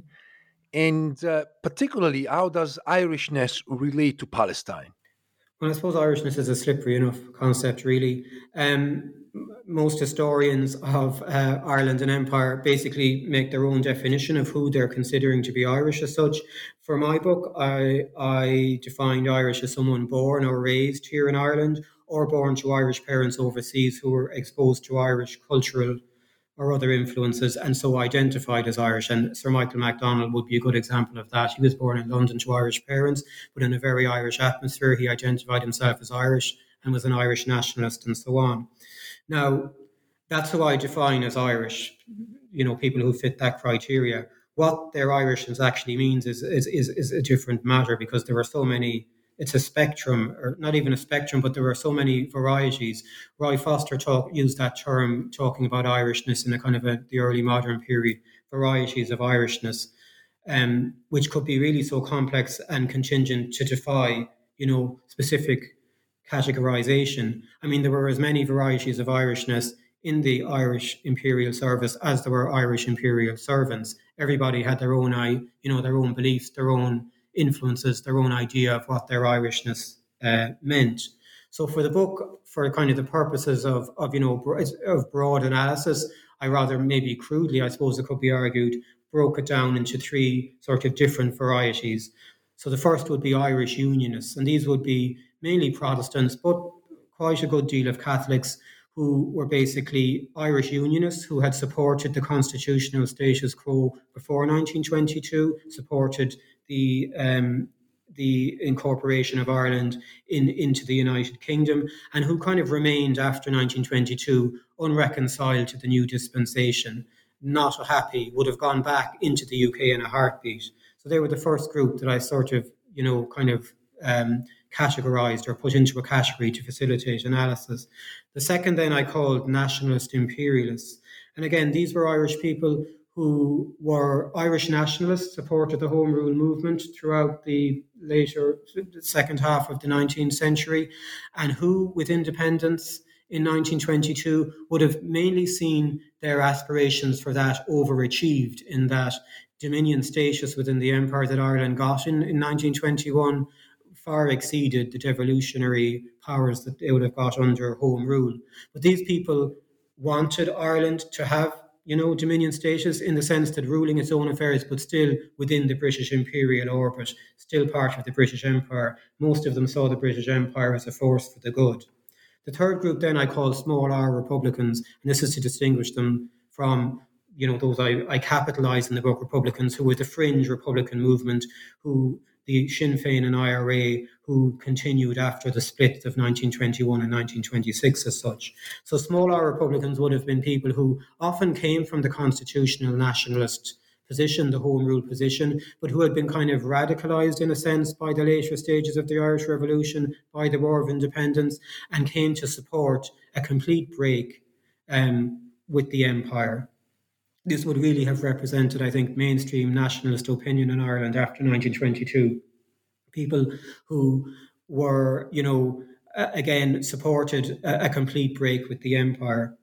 and uh, particularly how does Irishness relate to Palestine? Well, I suppose Irishness is a slippery enough concept, really. Um, most historians of uh, Ireland and Empire basically make their own definition of who they're considering to be Irish as such. For my book, I, I defined Irish as someone born or raised here in Ireland or born to Irish parents overseas who were exposed to Irish cultural or other influences and so identified as Irish. And Sir Michael MacDonald would be a good example of that. He was born in London to Irish parents, but in a very Irish atmosphere. He identified himself as Irish and was an Irish nationalist and so on. Now, that's who I define as Irish, you know, people who fit that criteria. What their Irishness actually means is, is, is, is a different matter because there are so many. It's a spectrum, or not even a spectrum, but there are so many varieties. Roy Foster talk, used that term talking about Irishness in a kind of a, the early modern period, varieties of Irishness, um, which could be really so complex and contingent to defy, you know, specific categorization. I mean, there were as many varieties of Irishness in the Irish Imperial Service as there were Irish Imperial servants. Everybody had their own, you know, their own beliefs, their own influences, their own idea of what their Irishness uh, meant. So for the book, for kind of the purposes of, of you know, of broad analysis, I rather maybe crudely, I suppose it could be argued, broke it down into three sort of different varieties. So the first would be Irish Unionists, and these would be mainly Protestants, but quite a good deal of Catholics who were basically Irish Unionists who had supported the constitutional status quo before nineteen twenty-two, supported the um, the incorporation of Ireland in into the United Kingdom, and who kind of remained after nineteen twenty-two unreconciled to the new dispensation, not happy, would have gone back into the U K in a heartbeat. So they were the first group that I sort of, you know, kind of um, categorized or put into a category to facilitate analysis. The second then I called nationalist imperialists. And again, these were Irish people who were Irish nationalists, supported the Home Rule movement throughout the later second half of the nineteenth century, and who, with independence in nineteen twenty-two, would have mainly seen their aspirations for that overachieved, in that dominion status within the empire that Ireland got in, in nineteen twenty-one far exceeded the devolutionary powers that they would have got under Home Rule. But these people wanted Ireland to have you know, Dominion status in the sense that ruling its own affairs, but still within the British imperial orbit, still part of the British Empire. Most of them saw the British Empire as a force for the good. The third group then I call small R Republicans, and this is to distinguish them from, you know, those I, I capitalise in the book, Republicans, who were the fringe Republican movement, who the Sinn Féin and I R A, who continued after the split of nineteen twenty-one and nineteen twenty-six as such. So small R Republicans would have been people who often came from the constitutional nationalist position, the Home Rule position, but who had been kind of radicalised in a sense by the later stages of the Irish Revolution, by the War of Independence, and came to support a complete break um, with the Empire. This would really have represented, I think, mainstream nationalist opinion in Ireland after nineteen twenty-two. People who were, you know, again, supported a, a complete break with the Empire.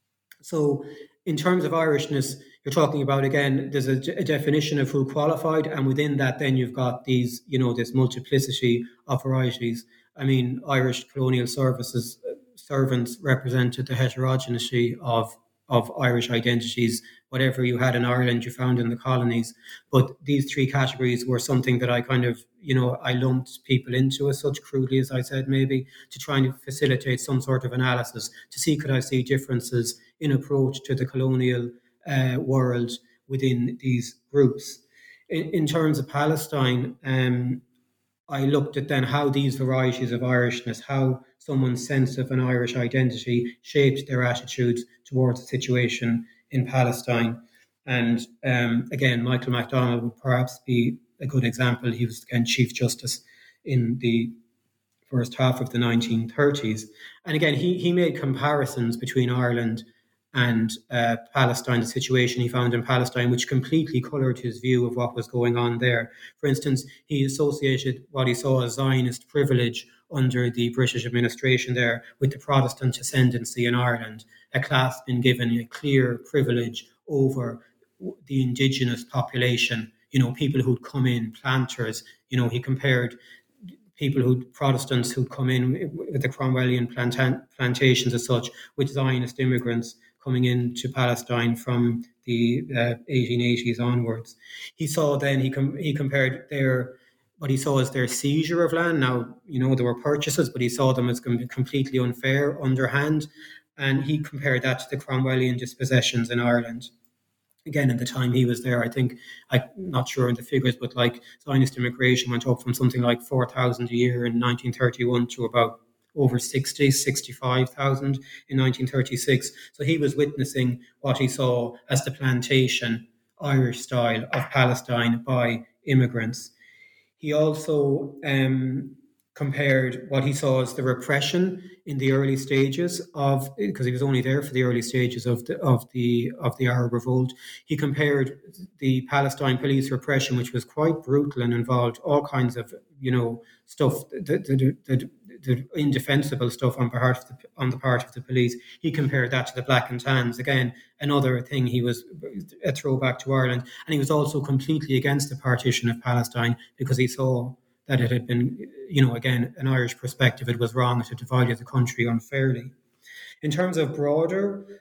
So in terms of Irishness, you're talking about, again, there's a, a definition of who qualified, and within that then you've got these, you know, this multiplicity of varieties. I mean, Irish colonial services servants represented the heterogeneity of of Irish identities. Whatever you had in Ireland, you found in the colonies. But these three categories were something that I kind of, you know, I lumped people into as such, crudely as I said, maybe, to try and facilitate some sort of analysis, to see could I see differences in approach to the colonial uh, world within these groups. In, in terms of Palestine, um, I looked at then how these varieties of Irishness, how someone's sense of an Irish identity shaped their attitudes towards the situation in Palestine. And um, again, Michael McDonnell would perhaps be a good example. He was, again, Chief Justice in the first half of the nineteen thirties. And again, he, he made comparisons between Ireland and uh, Palestine, the situation he found in Palestine, which completely coloured his view of what was going on there. For instance, he associated what he saw as Zionist privilege under the British administration there with the Protestant ascendancy in Ireland, a class been given a clear privilege over the indigenous population, you know, people who'd come in, planters. You know, he compared people who Protestants who'd come in with the Cromwellian planta- plantations as such with Zionist immigrants coming into Palestine from the uh, eighteen eighties onwards. He saw then, he com- he compared their, what he saw as their seizure of land. Now, you know, there were purchases, but he saw them as com- completely unfair, underhand. And he compared that to the Cromwellian dispossessions in Ireland. Again, at the time he was there, I think, I'm not sure in the figures, but like Zionist immigration went up from something like four thousand a year in nineteen thirty-one to about over sixty, sixty-five thousand in nineteen thirty-six. So he was witnessing what he saw as the plantation Irish style of Palestine by immigrants. He also um, compared what he saw as the repression in the early stages of, because he was only there for the early stages of the of the of the Arab Revolt. He compared the Palestine police repression, which was quite brutal and involved all kinds of, you know, stuff, the, the, the, the indefensible stuff on part of the, on the part of the police. He compared that to the Black and Tans. Again, another thing, he was a throwback to Ireland. And he was also completely against the partition of Palestine because he saw that it had been, you know, again, an Irish perspective, it was wrong, it had divided the country unfairly. In terms of broader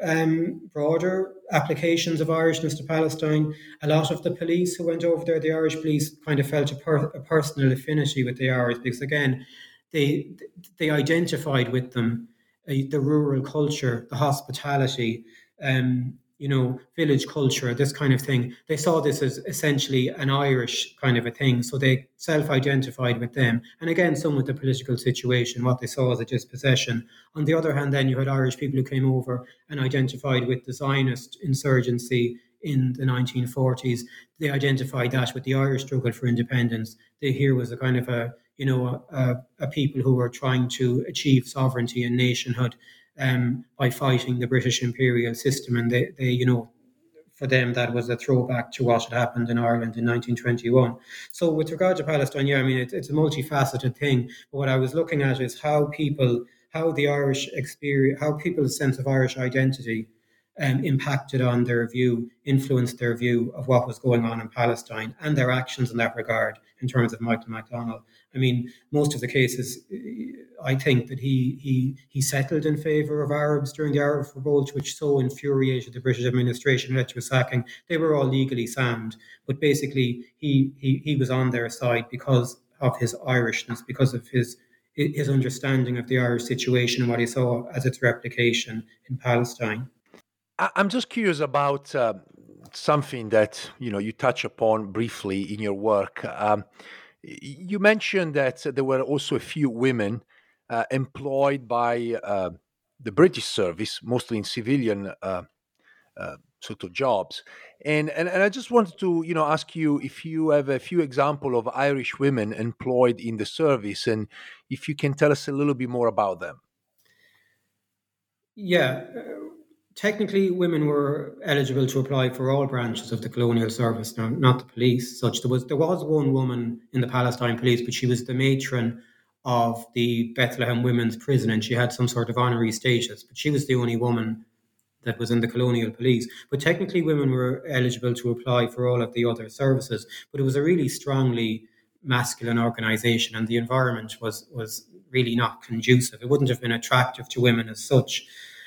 um, broader applications of Irishness to Palestine, a lot of the police who went over there, the Irish police, kind of felt a, per, a personal affinity with the Irish because, again, they they identified with them uh, the rural culture, the hospitality, um, you know, village culture, this kind of thing. They saw this as essentially an Irish kind of a thing, so they self-identified with them. And again, some with the political situation, what they saw as a dispossession. On the other hand, then you had Irish people who came over and identified with the Zionist insurgency in the nineteen forties. They identified that with the Irish struggle for independence. They here was a kind of a, you know, a, a people who were trying to achieve sovereignty and nationhood um, by fighting the British imperial system. And they, they, you know, for them, that was a throwback to what had happened in Ireland in nineteen twenty-one. So with regard to Palestine, yeah, I mean, it, it's a multifaceted thing. But what I was looking at is how people, how the Irish experience, how people's sense of Irish identity um, impacted on their view, influenced their view of what was going on in Palestine and their actions in that regard in terms of Michael McDonnell. I mean, most of the cases, I think that he he he settled in favour of Arabs during the Arab Revolt, which so infuriated the British administration, led to a sacking. They were all legally sound, but basically he he he was on their side because of his Irishness, because of his his understanding of the Irish situation and what he saw as its replication in Palestine. I'm just curious about uh, something that you know you touch upon briefly in your work. Um, you mentioned that there were also a few women uh, employed by uh, the British service, mostly in civilian uh, uh, sort of jobs, and, and and I just wanted to you know ask you if you have a few examples of Irish women employed in the service, and if you can tell us a little bit more about them. Yeah. Technically, women were eligible to apply for all branches of the colonial service, now, not the police. Such there was there was one woman in the Palestine police, but she was the matron of the Bethlehem Women's Prison, and she had some sort of honorary status. But she was the only woman that was in the colonial police. But technically, women were eligible to apply for all of the other services. But it was a really strongly masculine organisation, and the environment was was really not conducive. It wouldn't have been attractive to women as such.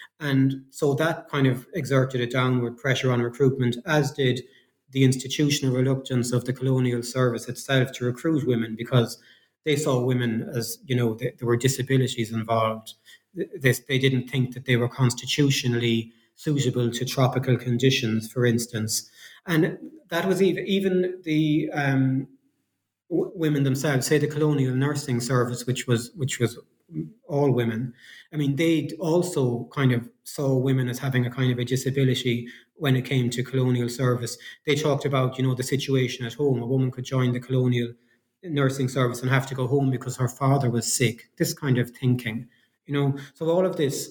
And so that kind of exerted a downward pressure on recruitment, as did the institutional reluctance of the colonial service itself to recruit women, because they saw women as, you know, there were disabilities involved. They, they didn't think that they were constitutionally suitable to tropical conditions, for instance. And that was even, even the um, w- women themselves, say the colonial nursing service, which was which was all women. I mean, they also kind of saw women as having a kind of a disability when it came to colonial service. They talked about, you know, the situation at home. A woman could join the colonial nursing service and have to go home because her father was sick. This kind of thinking, you know. So all of this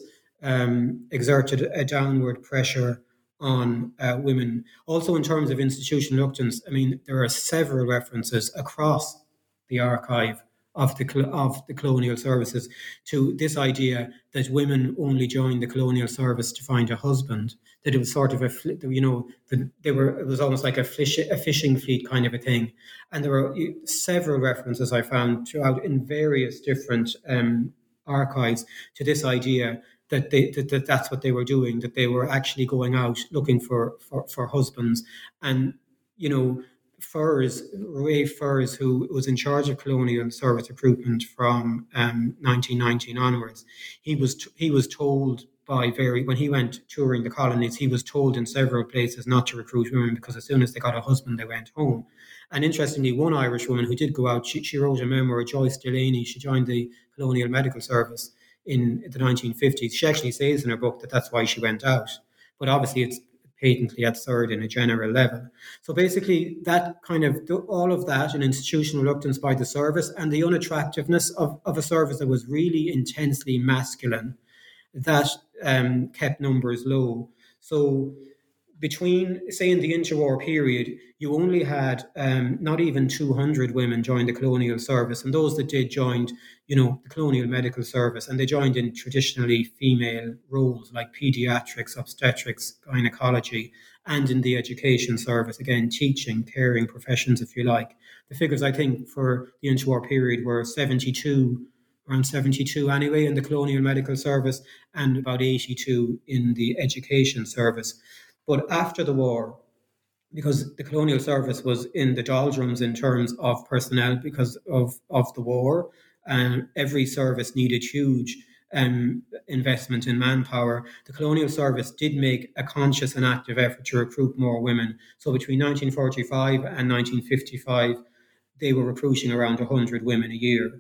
um, exerted a downward pressure on uh, women. Also, in terms of institutional reluctance, I mean, there are several references across the archive of the of the colonial services to this idea that women only joined the colonial service to find a husband, that it was sort of a, you know, that they were, it was almost like a, fish, a fishing fleet kind of a thing. And there were several references I found throughout in various different um, archives to this idea that, they, that, that that's what they were doing, that they were actually going out looking for, for, for husbands. And, you know, Furs, Ray Furs, who was in charge of colonial service recruitment from um, nineteen nineteen onwards, he was he was told by very when he went touring the colonies, he was told in several places not to recruit women because as soon as they got a husband, they went home. And interestingly, one Irish woman who did go out, she, she wrote a memoir, Joyce Delaney. She joined the Colonial Medical Service in the nineteen fifties. She actually says in her book that that's why she went out. But obviously, it's patently absurd in a general level. So basically that kind of, all of that, an institutional reluctance by the service and the unattractiveness of, of a service that was really intensely masculine, that um, kept numbers low. So between, say, in the interwar period, you only had um, not even two hundred women join the colonial service, and those that did joined, you know, the colonial medical service, and they joined in traditionally female roles like pediatrics, obstetrics, gynecology, and in the education service, again, teaching, caring professions, if you like. The figures, I think, for the interwar period were seventy-two, around seventy-two anyway, in the colonial medical service, and about eighty-two in the education service. But after the war, because the colonial service was in the doldrums in terms of personnel because of, of the war, and every service needed huge um, investment in manpower, the colonial service did make a conscious and active effort to recruit more women. So between nineteen forty-five and nineteen fifty-five, they were recruiting around one hundred women a year.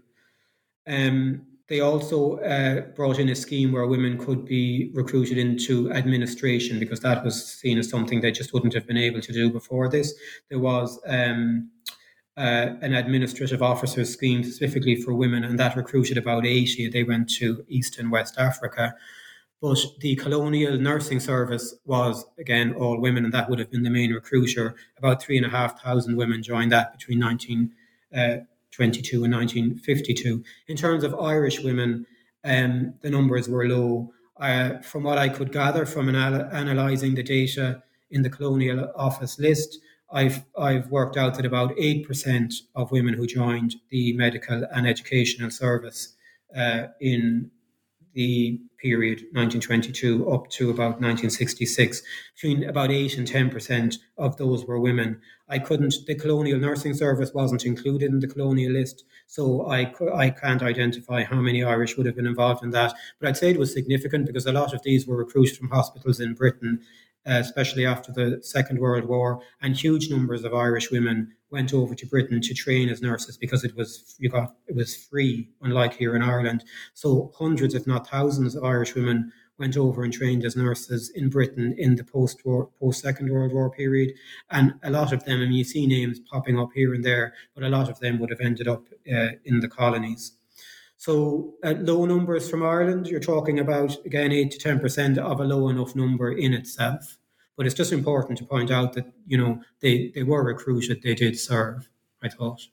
Um, They also uh, brought in a scheme where women could be recruited into administration because that was seen as something they just wouldn't have been able to do before this. There was um, uh, an administrative officer scheme specifically for women, and that recruited about eighty. They went to East and West Africa. But the colonial nursing service was, again, all women, and that would have been the main recruiter. About three and a half thousand women joined that between nineteen twenty-two and nineteen fifty-two. In terms of Irish women, um, the numbers were low. uh, from what I could gather from anal- analysing the data in the Colonial Office list, I've I've worked out that about eight percent of women who joined the medical and educational service uh, in the period nineteen twenty-two up to about nineteen sixty-six, between about eight and ten percent of those were women. I couldn't, the colonial nursing service wasn't included in the colonial list, so I, I can't identify how many Irish would have been involved in that. But I'd say it was significant because a lot of these were recruited from hospitals in Britain, uh, especially after the Second World War, and huge numbers of Irish women went over to Britain to train as nurses because it was you got it was free, unlike here in Ireland. So hundreds, if not thousands, of Irish women went over and trained as nurses in Britain in the post-war, post-Second World War period. And a lot of them, I mean, you see names popping up here and there, but a lot of them would have ended up uh, in the colonies. So at low numbers from Ireland, you're talking about, again, eight to ten percent of a low enough number in itself. But it's just important to point out that, you know, they, they were recruited, they did serve, I thought.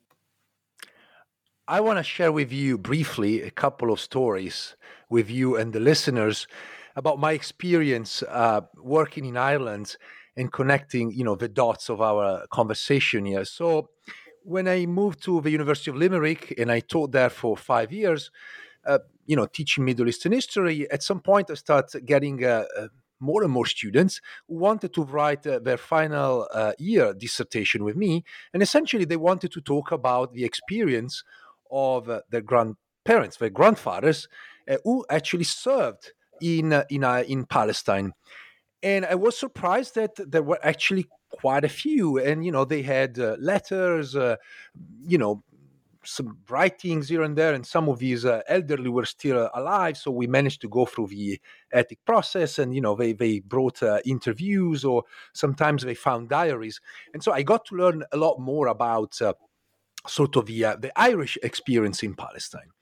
I want to share with you briefly a couple of stories with you and the listeners about my experience uh, working in Ireland and connecting, you know, the dots of our conversation here. So when I moved to the University of Limerick and I taught there for five years, uh, you know, teaching Middle Eastern history, at some point I started getting a, a more and more students who wanted to write uh, their final uh, year dissertation with me. And essentially they wanted to talk about the experience of uh, their grandparents, their grandfathers, uh, who actually served in, uh, in, uh, in Palestine. And I was surprised that there were actually quite a few. And, you know, they had uh, letters, uh, you know, some writings here and there, and some of these uh, elderly were still alive. So we managed to go through the ethic process, and, you know, they, they brought uh, interviews, or sometimes they found diaries. And so I got to learn a lot more about uh, sort of the, uh, the Irish experience in Palestine.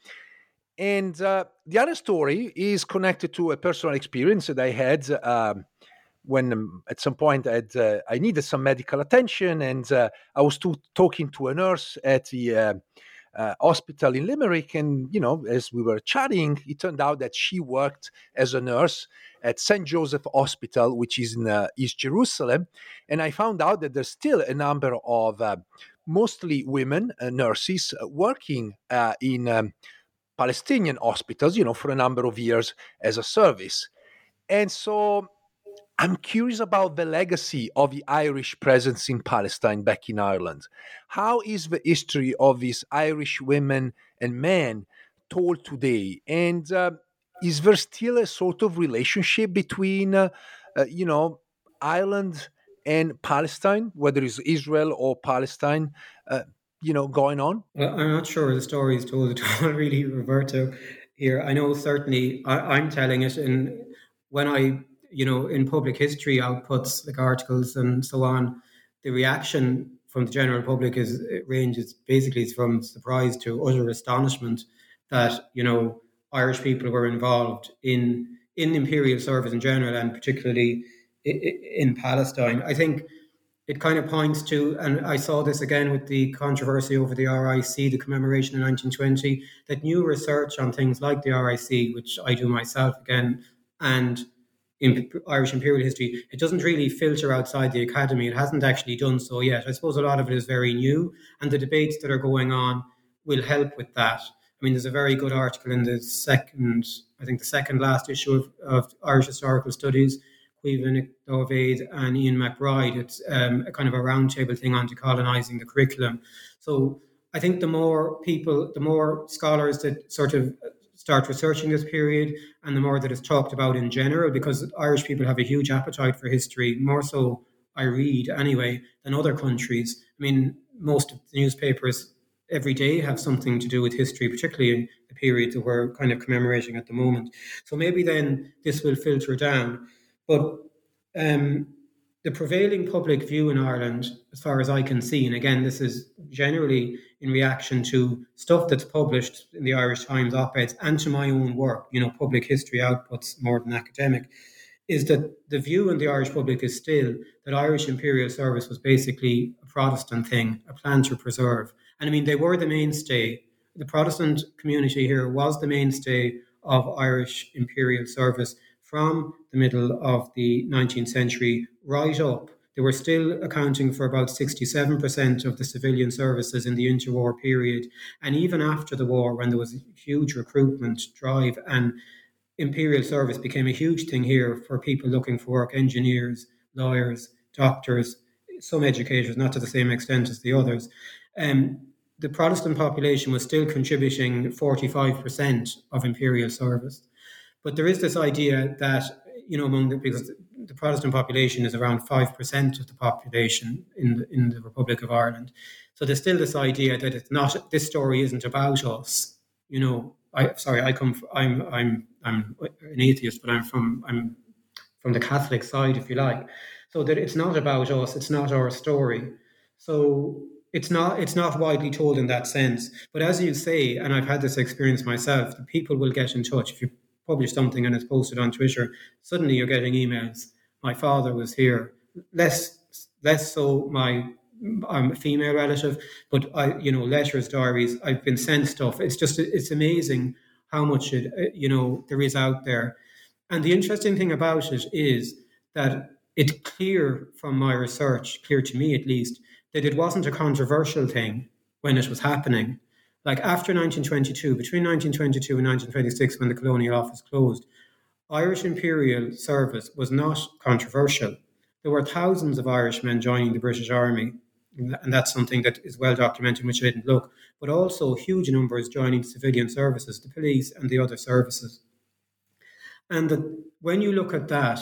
And uh, the other story is connected to a personal experience that I had um, when um, at some point I, had, uh, I needed some medical attention, and uh, I was to, talking to a nurse at the uh, uh, hospital in Limerick. And, you know, as we were chatting, it turned out that she worked as a nurse at Saint Joseph Hospital, which is in uh, East Jerusalem. And I found out that there's still a number of uh, mostly women uh, nurses uh, working uh, in um, Palestinian hospitals, you know, for a number of years as a service. And so I'm curious about the legacy of the Irish presence in Palestine back in Ireland. How is the history of these Irish women and men told today? And uh, is there still a sort of relationship between, uh, uh, you know, Ireland and Palestine, whether it's Israel or Palestine, uh, you know, going on? Well, I'm not sure the story is told at all, really, Roberto, here. I know certainly I, I'm telling it, and when I, you know, in public history outputs like articles and so on, the reaction from the general public is it ranges basically from surprise to utter astonishment that, you know, Irish people were involved in in imperial service in general, and particularly in, in Palestine. I think it kind of points to, and I saw this again with the controversy over the R I C, the commemoration in nineteen twenty, that new research on things like the R I C, which I do myself again, and in Irish imperial history, it doesn't really filter outside the academy. It hasn't actually done so yet. I suppose a lot of it is very new, and the debates that are going on will help with that. I mean, there's a very good article in the second, I think the second last issue of, of Irish Historical Studies, Caoimhin Dovade and Ian McBride. It's um, a kind of a roundtable thing on decolonising the curriculum. So I think the more people, the more scholars that sort of start researching this period, and the more that it's talked about in general, because Irish people have a huge appetite for history, more so I read anyway than other countries. I mean, most of the newspapers every day have something to do with history, particularly in the period that we're kind of commemorating at the moment. So maybe then this will filter down. But um, the prevailing public view in Ireland, as far as I can see, and again, this is generally in reaction to stuff that's published in the Irish Times op-eds and to my own work, you know, public history outputs more than academic, is that the view in the Irish public is still that Irish imperial service was basically a Protestant thing, a plan to preserve. And I mean, they were the mainstay. The Protestant community here was the mainstay of Irish imperial service from the middle of the nineteenth century right up. They were still accounting for about sixty-seven percent of the civilian services in the interwar period. And even after the war, when there was a huge recruitment drive, and imperial service became a huge thing here for people looking for work, engineers, lawyers, doctors, some educators, not to the same extent as the others. Um, the Protestant population was still contributing forty-five percent of imperial service. But there is this idea that, you know, among the, because the Protestant population is around five percent of the population in the, in the Republic of Ireland. So there's still this idea that it's not, this story isn't about us. You know, I sorry, I come, from, I'm, I'm, I'm an atheist, but I'm from, I'm from the Catholic side, if you like. So that it's not about us, it's not our story. So it's not, it's not widely told in that sense. But as you say, and I've had this experience myself, the people will get in touch. If you publish something and it's posted on Twitter, suddenly you're getting emails. My father was here. Less, less so my, I'm a female relative, but I, you know, letters, diaries. I've been sent stuff. It's just, it's amazing how much it, you know, there is out there. And the interesting thing about it is that it's clear from my research, clear to me at least, that it wasn't a controversial thing when it was happening. Like after nineteen twenty-two, between nineteen twenty-two and nineteen twenty-six, when the Colonial Office closed, Irish imperial service was not controversial. There were thousands of Irishmen joining the British Army, and that's something that is well documented, which I didn't look, but also huge numbers joining civilian services, the police and the other services. And the, when you look at that,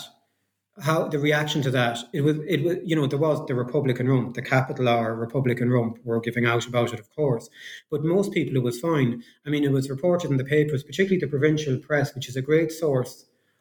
how the reaction to that, it was, it was, you know, there was the Republican rump, the capital hour Republican rump were giving out about it, of course. But most people, it was fine. I mean, it was reported in the papers, particularly the provincial press, which is a great source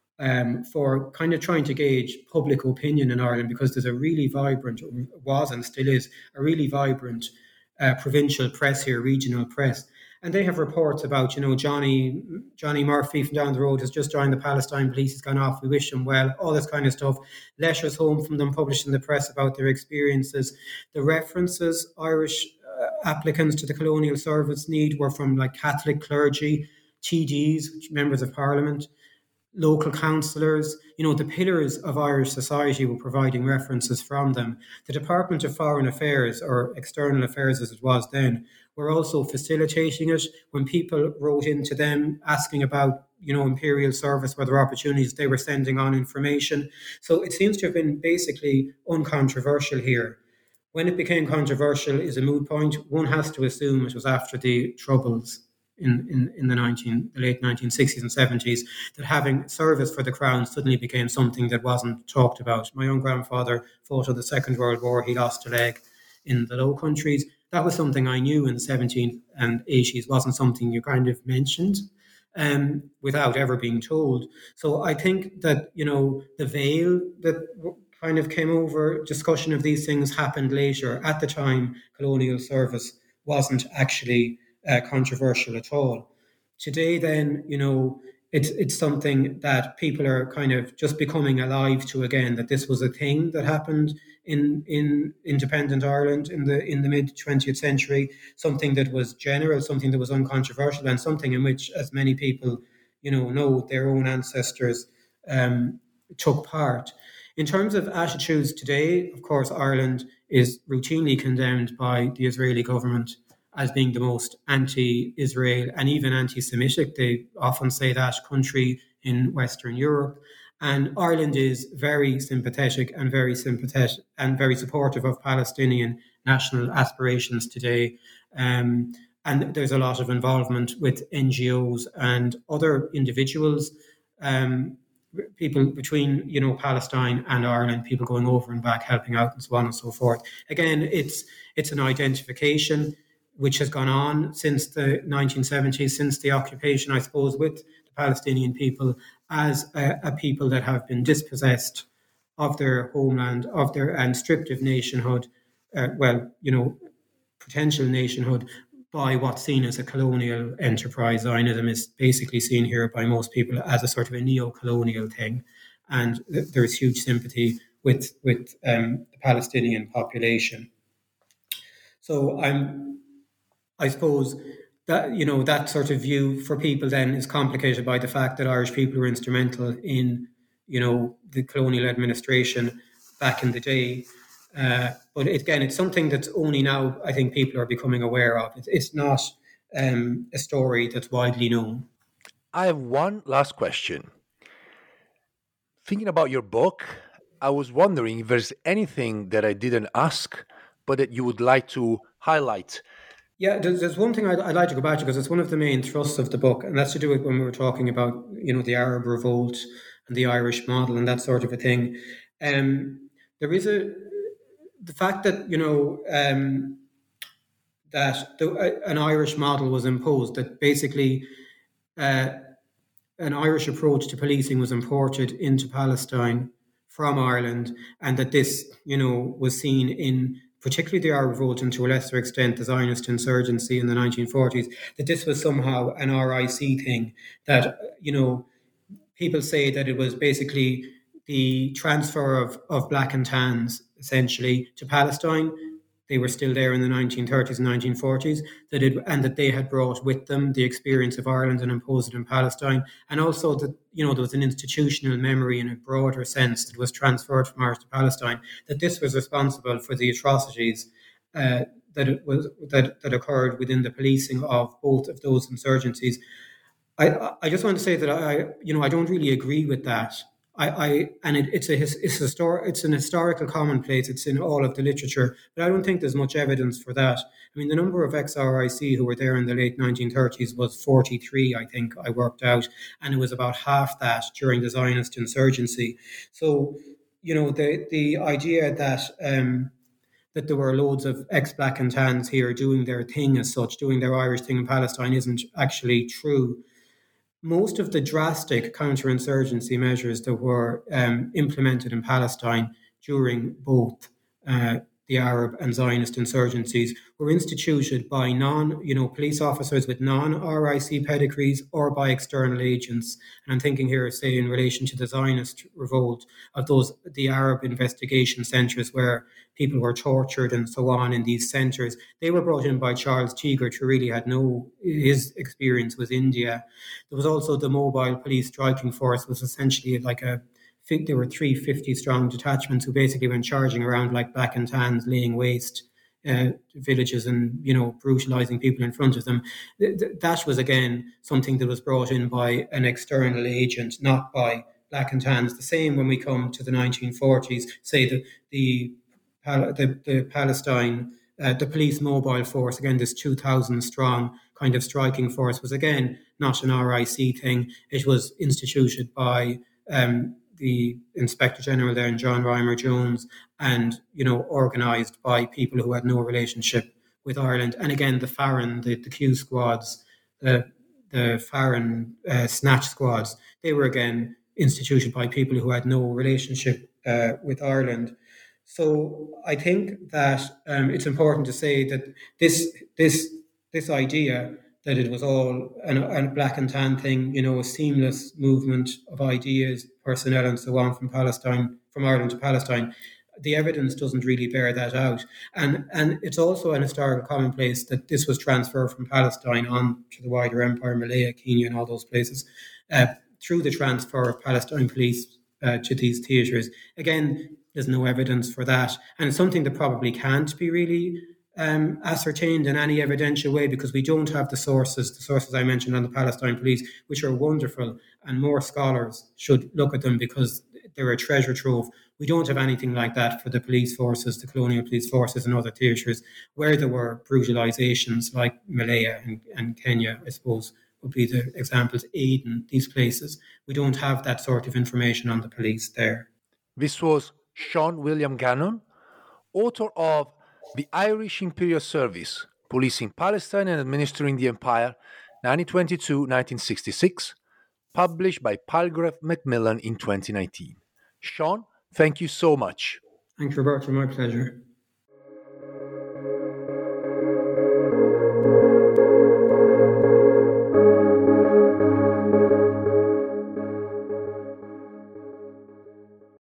um, for kind of trying to gauge public opinion in Ireland, because there's a really vibrant, was and still is, a really vibrant uh, provincial press here, regional press. And they have reports about, you know, Johnny Johnny Murphy from down the road has just joined the Palestine police, has gone off, we wish him well, all this kind of stuff. Letters home from them published in the press about their experiences. The references Irish uh, applicants to the colonial service need were from like Catholic clergy, T Ds, members of Parliament, local councillors. You know, the pillars of Irish society were providing references from them. The Department of Foreign Affairs, or External Affairs as it was then, were also facilitating it. When people wrote into them asking about, you know, imperial service, whether opportunities, they were sending on information. So it seems to have been basically uncontroversial here. When it became controversial is a moot point. One has to assume it was after the Troubles in, in, in the, nineteen, the late nineteen sixties and seventies, that having service for the Crown suddenly became something that wasn't talked about. My own grandfather fought in the Second World War. He lost a leg in the Low Countries. That was something I knew in the seventies and eighties, wasn't something you kind of mentioned um, without ever being told. So I think that, you know, the veil that kind of came over discussion of these things happened later. At the time, colonial service wasn't actually uh, controversial at all. Today, then, you know, it's it's something that people are kind of just becoming alive to again, that this was a thing that happened in in independent Ireland in the in the mid twentieth century, something that was general, something that was uncontroversial, and something in which, as many people, you know, know, their own ancestors um, took part. In terms of attitudes today, of course, Ireland is routinely condemned by the Israeli government as being the most anti-Israel and even anti-Semitic. They often say that country in Western Europe. And Ireland is very sympathetic and very sympathetic and very supportive of Palestinian national aspirations today. Um, and there's a lot of involvement with N G Os and other individuals, um, people between, you know, Palestine and Ireland, people going over and back, helping out and so on and so forth. Again, it's it's an identification which has gone on since the nineteen seventies, since the occupation, I suppose, with the Palestinian people as a, a people that have been dispossessed of their homeland, of their and stripped of nationhood, uh, well, you know, potential nationhood by what's seen as a colonial enterprise. Zionism is basically seen here by most people as a sort of a neo-colonial thing. And th- there's huge sympathy with, with um, the Palestinian population. So I'm... I suppose that, you know, that sort of view for people then is complicated by the fact that Irish people were instrumental in you know, the colonial administration back in the day. Uh, but it, again, it's something that's only now I think people are becoming aware of. It's, it's not um, a story that's widely known. I have one last question. Thinking about your book, I was wondering if there's anything that I didn't ask, but that you would like to highlight. Yeah, there's, there's one thing I'd, I'd like to go back to because it's one of the main thrusts of the book, and that's to do with when we were talking about, you know, the Arab revolt and the Irish model and that sort of a thing. Um, there is a the fact that you know um, that the, uh, an Irish model was imposed, that basically uh, an Irish approach to policing was imported into Palestine from Ireland, and that this, you know, was seen in particularly the Arab revolt and to a lesser extent the Zionist insurgency in the nineteen forties, that this was somehow an R I C thing, that, you know, people say that it was basically the transfer of, of black and tans essentially to Palestine. They were still there in the nineteen thirties and nineteen forties, that it, and that they had brought with them the experience of Ireland and imposed it in Palestine. And also that, you know, there was an institutional memory in a broader sense that was transferred from Ireland to Palestine, that this was responsible for the atrocities uh, that it was that, that occurred within the policing of both of those insurgencies. I, I just want to say that I, you know, I don't really agree with that. I, I and it, it's a it's a histor- it's an historical commonplace. It's in all of the literature, but I don't think there's much evidence for that. I mean, the number of ex-R I C who were there in the late nineteen thirties was forty-three, I think I worked out, and it was about half that during the Zionist insurgency. So, you know, the the idea that um, that there were loads of ex-black and tans here doing their thing as such, doing their Irish thing in Palestine, isn't actually true. Most of the drastic counterinsurgency measures that were um, implemented in Palestine during both uh, the Arab and Zionist insurgencies were instituted by non, you know, police officers with non-R I C pedigrees or by external agents. And I'm thinking here, say, in relation to the Zionist revolt, of those, the Arab investigation centres where people were tortured and so on in these centres. They were brought in by Charles Teaggart, who really had no, his experience was India. There was also the mobile police striking force, was essentially like a, I think there were three fifty strong detachments who basically went charging around like black and tans, laying waste uh, villages and, you know, brutalizing people in front of them. Th- th- that was, again, something that was brought in by an external agent, not by black and tans. The same when we come to the nineteen forties, say the, the The, the Palestine, uh, the police mobile force, again, this two thousand strong kind of striking force, was again not an R I C thing. It was instituted by um, the Inspector General there, John Rymer Jones, and, you know, organised by people who had no relationship with Ireland. And again, the Farren, the, the Q squads, the the Farren uh, snatch squads, they were again instituted by people who had no relationship uh, with Ireland. So I think that um, it's important to say that this this this idea that it was all an, a black and tan thing, you know, a seamless movement of ideas, personnel, and so on from Palestine, from Ireland to Palestine, the evidence doesn't really bear that out. And and it's also an historical commonplace that this was transferred from Palestine on to the wider empire, Malaya, Kenya, and all those places, uh, through the transfer of Palestine police uh, to these theatres. Again, there's no evidence for that. And it's something that probably can't be really um, ascertained in any evidential way, because we don't have the sources, the sources I mentioned on the Palestine police, which are wonderful, and more scholars should look at them because they're a treasure trove. We don't have anything like that for the police forces, the colonial police forces and other theatres, where there were brutalisations like Malaya and, and Kenya, I suppose, would be the examples, Aden, these places. We don't have that sort of information on the police there. This was Sean William Gannon, author of The Irish Imperial Service, Policing Palestine and Administering the Empire, nineteen twenty-two to nineteen sixty-six, published by Palgrave Macmillan in twenty nineteen. Sean, thank you so much. Thanks, Roberto. My pleasure.